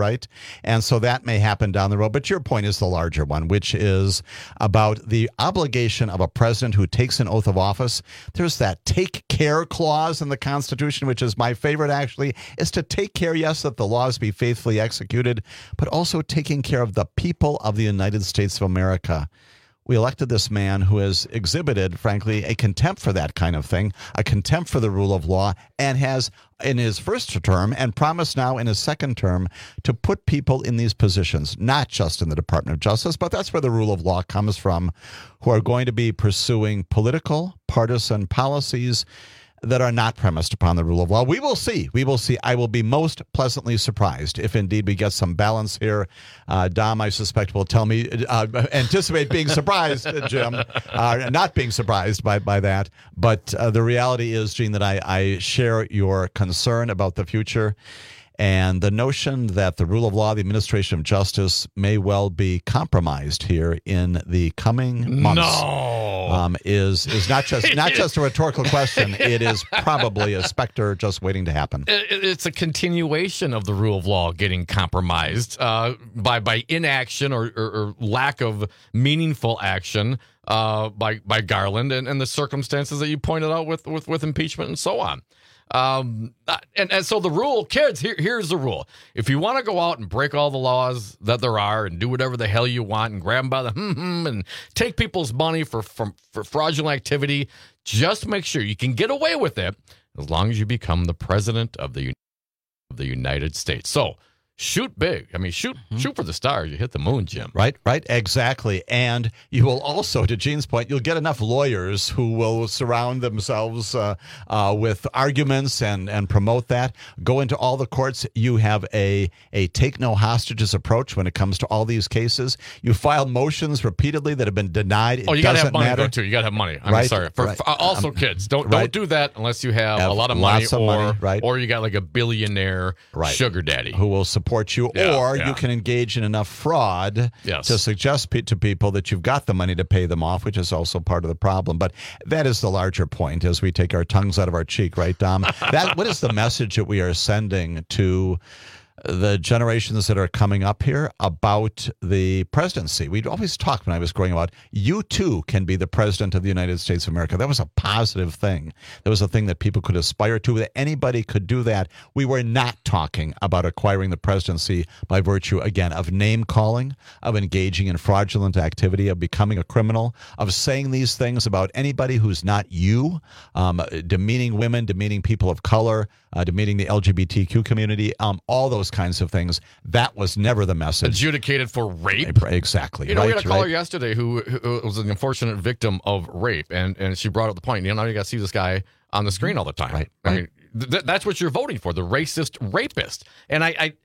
right? And so that may happen down the road. But your point is the larger one, which is about the obligation of a president who takes an oath of office. There's that take care clause in the Constitution, which is my favorite, actually, is to take care, yes, that the laws be faithfully executed, but also taking care of the people of the United States of America. We elected this man who has exhibited, frankly, a contempt for that kind of thing, a contempt for the rule of law, and has, in his first term, and promised now in his second term, to put people in these positions, not just in the Department of Justice, but that's where the rule of law comes from, who are going to be pursuing political, partisan policies that are not premised upon the rule of law. We will see. We will see. I will be most pleasantly surprised if indeed we get some balance here. Uh, Dom, I suspect, will tell me, uh, anticipate being surprised, Jim, uh, not being surprised by, by that. But uh, the reality is, Gene, that I, I share your concern about the future. And the notion that the rule of law, the administration of justice, may well be compromised here in the coming months no. um, is is not just not just a rhetorical question. It is probably a specter just waiting to happen. It's a continuation of the rule of law getting compromised uh, by by inaction or, or, or lack of meaningful action uh, by by Garland and, and the circumstances that you pointed out with with, with impeachment and so on. Um, and, and so the rule, kids, here, here's the rule. If you want to go out and break all the laws that there are and do whatever the hell you want and grab them by the hmm and take people's money for, for, for fraudulent activity, just make sure you can get away with it as long as you become the president of the, of the United States. So shoot big. I mean, shoot mm-hmm. shoot for the stars. You hit the moon, Jim. Right, right, exactly. And you will also, to Gene's point, you'll get enough lawyers who will surround themselves uh, uh, with arguments and, and promote that. Go into all the courts. You have a, a take no hostages approach when it comes to all these cases. You file motions repeatedly that have been denied. It oh, you got to have money, matter. though, too. You got to have money. I'm right, sorry. For, right. for, also, um, kids, don't right. don't do that unless you have, have a lot of money, lots of or, money right. or you got like a billionaire right. sugar daddy who will support you, yeah, or yeah. you can engage in enough fraud yes. to suggest pe- to people that you've got the money to pay them off, which is also part of the problem. But that is the larger point as we take our tongues out of our cheek, right, Dom? That what is the message that we are sending to the generations that are coming up here about the presidency? We'd always talk when I was growing up about, you too can be the president of the United States of America. That was a positive thing. That was a thing that people could aspire to, that anybody could do that. We were not talking about acquiring the presidency by virtue, again, of name calling, of engaging in fraudulent activity, of becoming a criminal, of saying these things about anybody who's not you, um, demeaning women, demeaning people of color, uh, demeaning the L G B T Q community, um, all those kinds of things. That was never the message. Adjudicated for rape? Exactly. You know, right, we had a caller right. yesterday who, who was an unfortunate victim of rape, and, and she brought up the point, you know, you got to see this guy on the screen all the time. Right. I right. mean, th- that's what you're voting for, the racist rapist. And I... I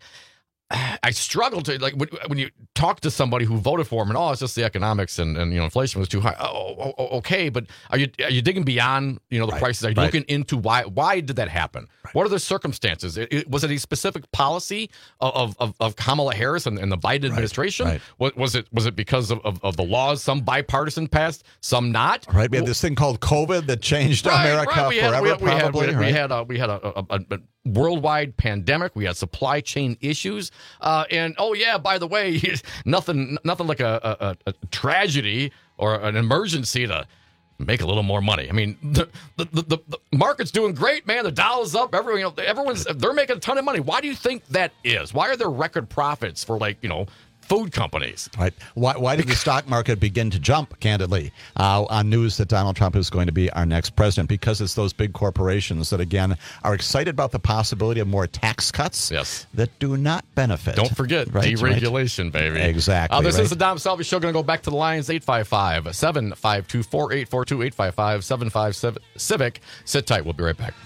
I struggle to, like, when you talk to somebody who voted for him and, oh, it's just the economics and, and you know, inflation was too high. Oh, oh, oh, okay, but are you are you digging beyond, you know, the right, prices? Are you right. looking into why why did that happen? Right. What are the circumstances? It, it, was it a specific policy of of, of Kamala Harris and, and the Biden administration? Right. Was, was it was it because of, of, of the laws, some bipartisan passed, some not? Right. We had this thing called COVID that changed right, America right. We had, forever, we had, probably. We had, right? we had, a, we had a, a, a, a worldwide pandemic. We had supply chain issues. Uh, and, oh, yeah, by the way, nothing nothing like a, a, a tragedy or an emergency to make a little more money. I mean, the the, the, the market's doing great, man. The dollar's up. Everyone, you know, everyone's they're making a ton of money. Why do you think that is? Why are there record profits for, like, you know, food companies? Right. Why, why did the stock market begin to jump, candidly, uh, on news that Donald Trump is going to be our next president? Because it's those big corporations that, again, are excited about the possibility of more tax cuts yes. that do not benefit. Don't forget right, deregulation, right. baby. Exactly. Uh, this right. is the Dom Salvi Show. Going to go back to the lines. eight five five, seven five two, four eight four two, eight five five, seven five seven, Civic. Sit tight. We'll be right back.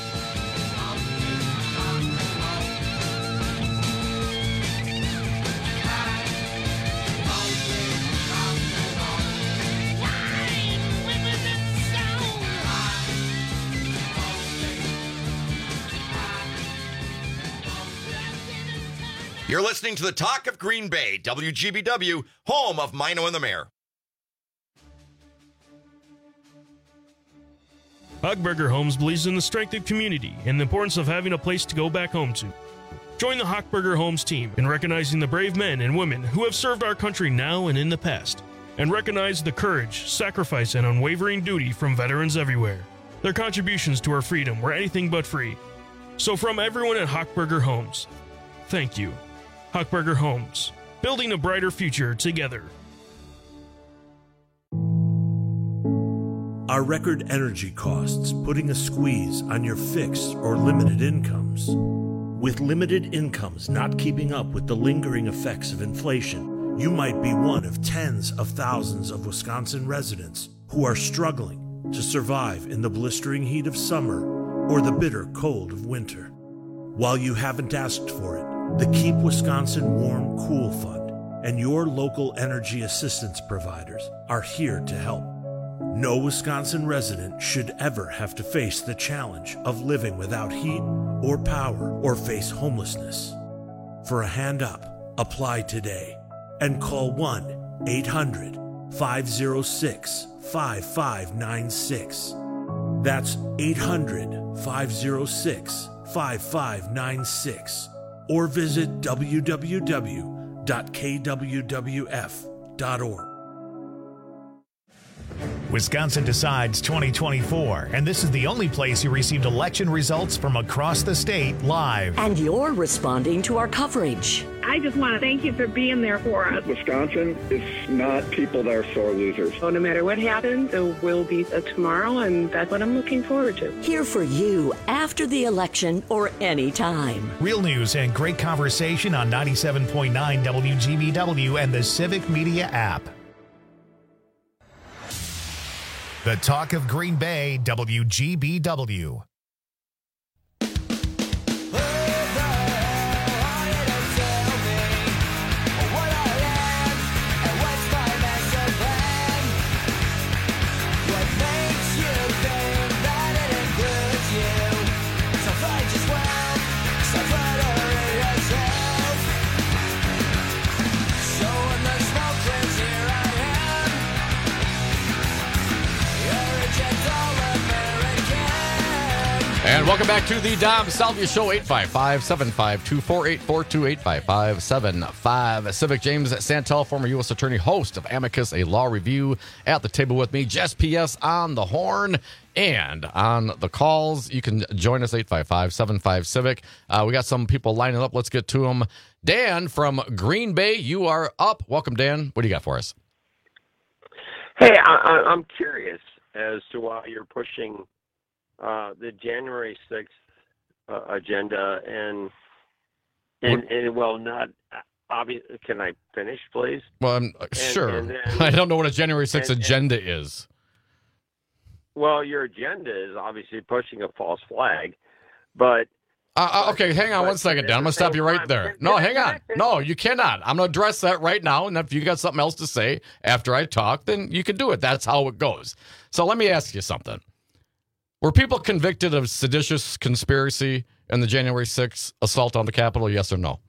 You're listening to the Talk of Green Bay, W G B W, home of Mino and the Mayor. Hugberger Homes believes in the strength of community and the importance of having a place to go back home to. Join the Hochberger Homes team in recognizing the brave men and women who have served our country now and in the past, and recognize the courage, sacrifice, and unwavering duty from veterans everywhere. Their contributions to our freedom were anything but free. So from everyone at Hochberger Homes, thank you. Hochberger Homes, building a brighter future together. Are record energy costs putting a squeeze on your fixed or limited incomes? With limited incomes not keeping up with the lingering effects of inflation, you might be one of tens of thousands of Wisconsin residents who are struggling to survive in the blistering heat of summer or the bitter cold of winter. While you haven't asked for it, the Keep Wisconsin Warm Cool Fund and your local energy assistance providers are here to help. No Wisconsin resident should ever have to face the challenge of living without heat or power or face homelessness. For a hand up, apply today and call one eight hundred five oh six five five nine six. That's eight hundred five oh six five five nine six, or visit w w w dot k w w f dot org. Wisconsin Decides twenty twenty-four, and this is the only place you received election results from across the state live. And you're responding to our coverage. I just want to thank you for being there for us. Wisconsin is not people that are sore losers. So no matter what happens, there will be a tomorrow, and that's what I'm looking forward to. Here for you after the election or any time. Real news and great conversation on ninety-seven point nine W G B W and the Civic Media app. The Talk of Green Bay, W G B W. And welcome back to the Dom Salvia Show, eight five five, seven five two, four eight four two, eight five five, seven five. Civic James Santel, former U S attorney, host of Amicus, a law review, at the table with me. Jess P S on the horn and on the calls. You can join us, eight five five, seven five, Civic. Uh, we got some people lining up. Let's get to them. Dan from Green Bay, you are up. Welcome, Dan. What do you got for us? Hey, I, I'm curious as to why you're pushing Uh, the January sixth uh, agenda and, and, and, well, not obvious. Can I finish, please? Well, I'm and, sure. And then, I don't know what a January sixth and, agenda and, is. Well, your agenda is obviously pushing a false flag, but. Uh, uh, okay, hang on one second, Dan. I'm going to stop you right there. No, hang on. No, you cannot. I'm going to address that right now, and if you got something else to say after I talk, then you can do it. That's how it goes. So let me ask you something. Were people convicted of seditious conspiracy in the January sixth assault on the Capitol, yes or no?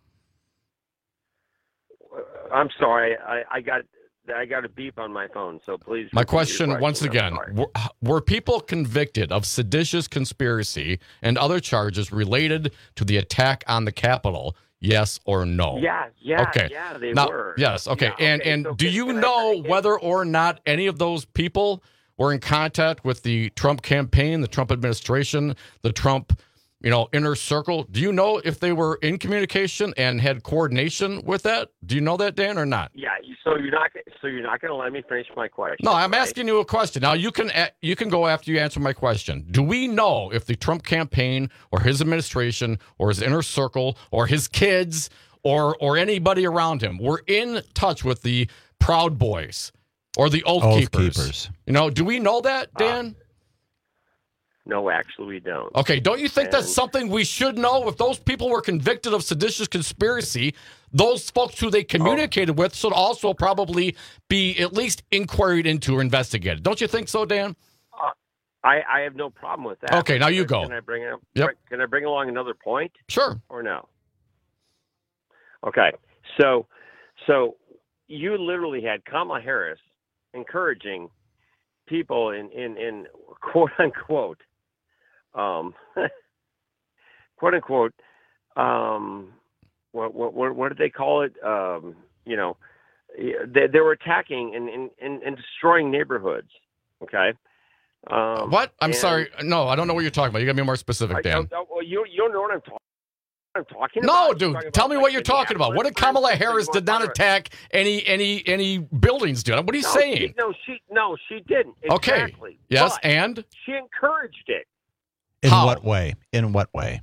I'm sorry. I, I got I got a beep on my phone, so please. My question, question once again, were, were people convicted of seditious conspiracy and other charges related to the attack on the Capitol, yes or no? Yeah, yeah, okay. yeah, they now, were. Yes, okay. Yeah, and okay, and so do can, you can know I, whether or not any of those people were in contact with the Trump campaign, the Trump administration, the Trump, you know, inner circle? Do you know if they were in communication and had coordination with that? Do you know that, Dan, or not? Yeah. So you're not. So you're not going to let me finish my question. No, I'm right? asking you a question. Now you can you can go after you answer my question. Do we know if the Trump campaign or his administration or his inner circle or his kids or or anybody around him were in touch with the Proud Boys? Or the Oath, Oath Keepers. Keepers. You know, do we know that, Dan? Uh, no, actually, we don't. Okay, don't you think and, that's something we should know? If those people were convicted of seditious conspiracy, those folks who they communicated oh. with should also probably be at least inquired into or investigated. Don't you think so, Dan? Uh, I, I have no problem with that. Okay, now you go. Can I bring up? Yep. Can I bring along another point? Sure. Or no? Okay, so so you literally had Kamala Harris encouraging people in, in, in quote unquote, um, quote unquote, um, what what what, what did they call it? Um, you know, they, they were attacking and, and, and, and destroying neighborhoods. Okay. Um, what? I'm and, sorry. No, I don't know what you're talking about. You got to be more specific, I, Dan. I, well, you you don't know what I'm talking. I'm talking no, about? dude. Talking tell about, me like, what you're talking about. What did Kamala Harris did not attack any any any buildings, dude? What are you no, saying? She, no, she no, she didn't. Okay. Exactly. Yes, but and she encouraged it. In How? what way? In what way?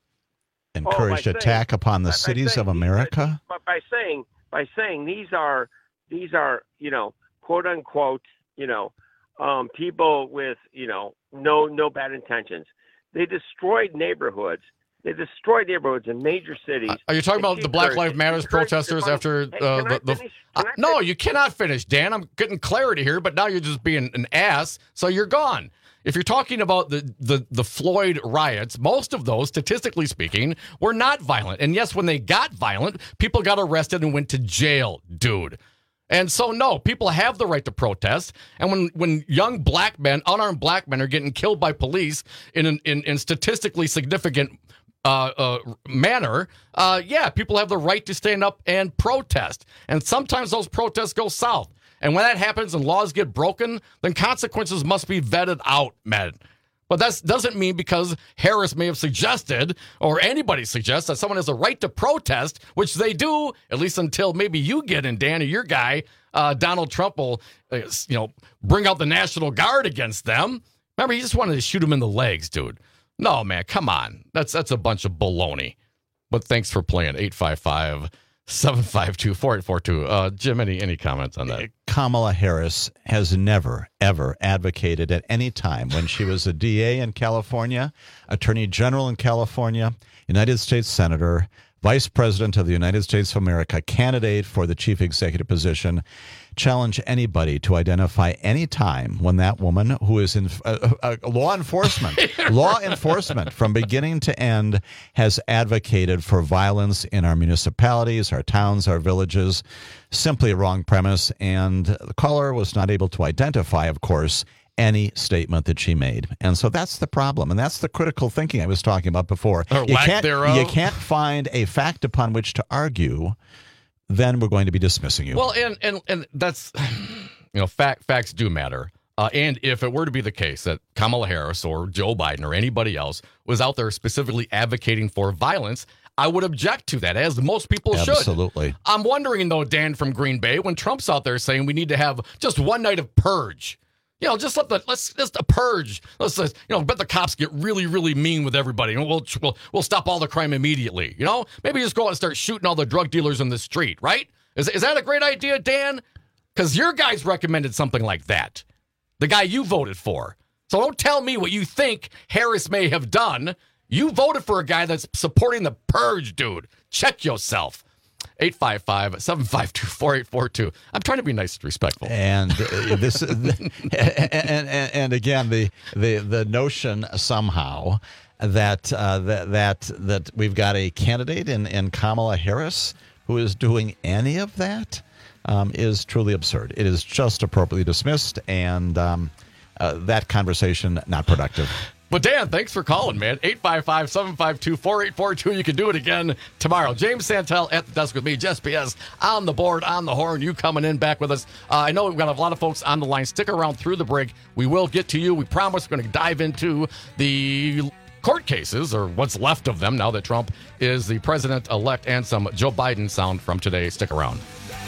Encouraged oh, by attack saying, upon the by, cities by of America? By, by saying by saying these are these are you know quote unquote you know um, people with you know no no bad intentions. They destroyed neighborhoods. They destroyed neighborhoods in major cities. Are you talking about the Black Lives Matter protesters after hey, uh, the? the finish, uh, no, you cannot finish, Dan. I'm getting clarity here, but now you're just being an ass, so you're gone. If you're talking about the, the, the Floyd riots, most of those, statistically speaking, were not violent. And yes, when they got violent, people got arrested and went to jail, dude. And so, no, people have the right to protest. And when, when young black men, unarmed black men, are getting killed by police in an in, in statistically significant uh, uh, manner, uh, yeah, people have the right to stand up and protest. And sometimes those protests go south. And when that happens and laws get broken, then consequences must be vetted out, man. But that doesn't mean because Harris may have suggested, or anybody suggests, that someone has a right to protest, which they do, at least until maybe you get in, Dan, or your guy, uh, Donald Trump will, uh, you know, bring out the National Guard against them. Remember, he just wanted to shoot him in the legs, dude. No, man, come on. That's that's a bunch of baloney. But thanks for playing. eight five five, seven five two, four eight four two. Uh, Jim, any, any comments on that? Kamala Harris has never, ever advocated at any time when she was a D A in California, Attorney General in California, United States Senator, Vice President of the United States of America, candidate for the chief executive position, challenge anybody to identify any time when that woman, who is in uh, uh, law enforcement, law enforcement from beginning to end, has advocated for violence in our municipalities, our towns, our villages. Simply a wrong premise. And the caller was not able to identify, of course, any statement that she made. And so that's the problem. And that's the critical thinking I was talking about before. Or you lack can't, thereof. You can't find a fact upon which to argue, then we're going to be dismissing you. Well, and and, and that's, you know, fact, facts do matter. Uh, and if it were to be the case that Kamala Harris or Joe Biden or anybody else was out there specifically advocating for violence, I would object to that, as most people Absolutely. should. Absolutely. I'm wondering, though, Dan from Green Bay, when Trump's out there saying we need to have just one night of purge. You know, just let the let's just a purge. Let's just, you know, bet the cops get really, really mean with everybody, and we'll we'll we'll stop all the crime immediately. You know, maybe just go out and start shooting all the drug dealers in the street. Right? Is is that a great idea, Dan? Because your guys recommended something like that. The guy you voted for. So don't tell me what you think Harris may have done. You voted for a guy that's supporting the purge, dude. Check yourself. eight five five, seven five two, four eight four two. I'm trying to be nice and respectful. And uh, this, and, and, and again, the, the the notion somehow that uh, that that that we've got a candidate in, in Kamala Harris who is doing any of that um, is truly absurd. It is just appropriately dismissed, and um, uh, that conversation not productive. But Dan, thanks for calling, man. eight five five, seven five two, four eight four two. You can do it again tomorrow. James Santel at the desk with me. Jess P S on the board, on the horn. You coming in back with us. Uh, I know we've got a lot of folks on the line. Stick around through the break. We will get to you. We promise we're going to dive into the court cases, or what's left of them now that Trump is the president-elect, and some Joe Biden sound from today. Stick around.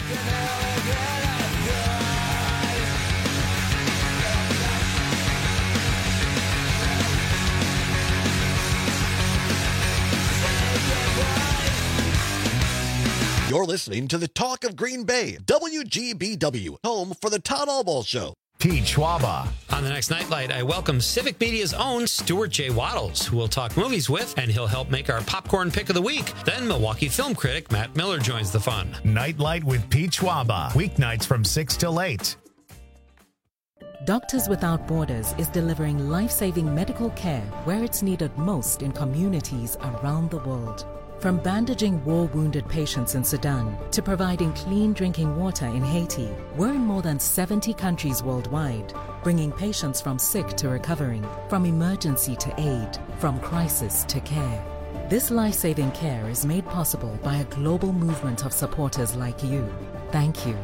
You're listening to the Talk of Green Bay, W G B W, home for the Todd Albaugh Show. Pete Schwaba. On the next Nightlight, I welcome Civic Media's own Stuart J. Waddles, who we'll talk movies with, and he'll help make our popcorn pick of the week. Then Milwaukee film critic Matt Miller joins the fun. Nightlight with Pete Schwaba. Weeknights from six till eight. Doctors Without Borders is delivering life-saving medical care where it's needed most in communities around the world. From bandaging war-wounded patients in Sudan to providing clean drinking water in Haiti, we're in more than seventy countries worldwide, bringing patients from sick to recovering, from emergency to aid, from crisis to care. This life-saving care is made possible by a global movement of supporters like you. Thank you.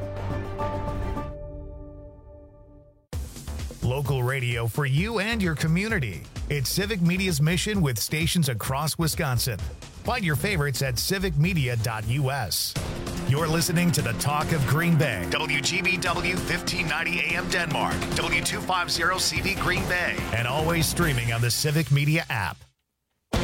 Local radio for you and your community. It's Civic Media's mission with stations across Wisconsin. Find your favorites at civic media dot u s. You're listening to the Talk of Green Bay. W G B W fifteen ninety A M Denmark. W two fifty C V Green Bay. And always streaming on the Civic Media app.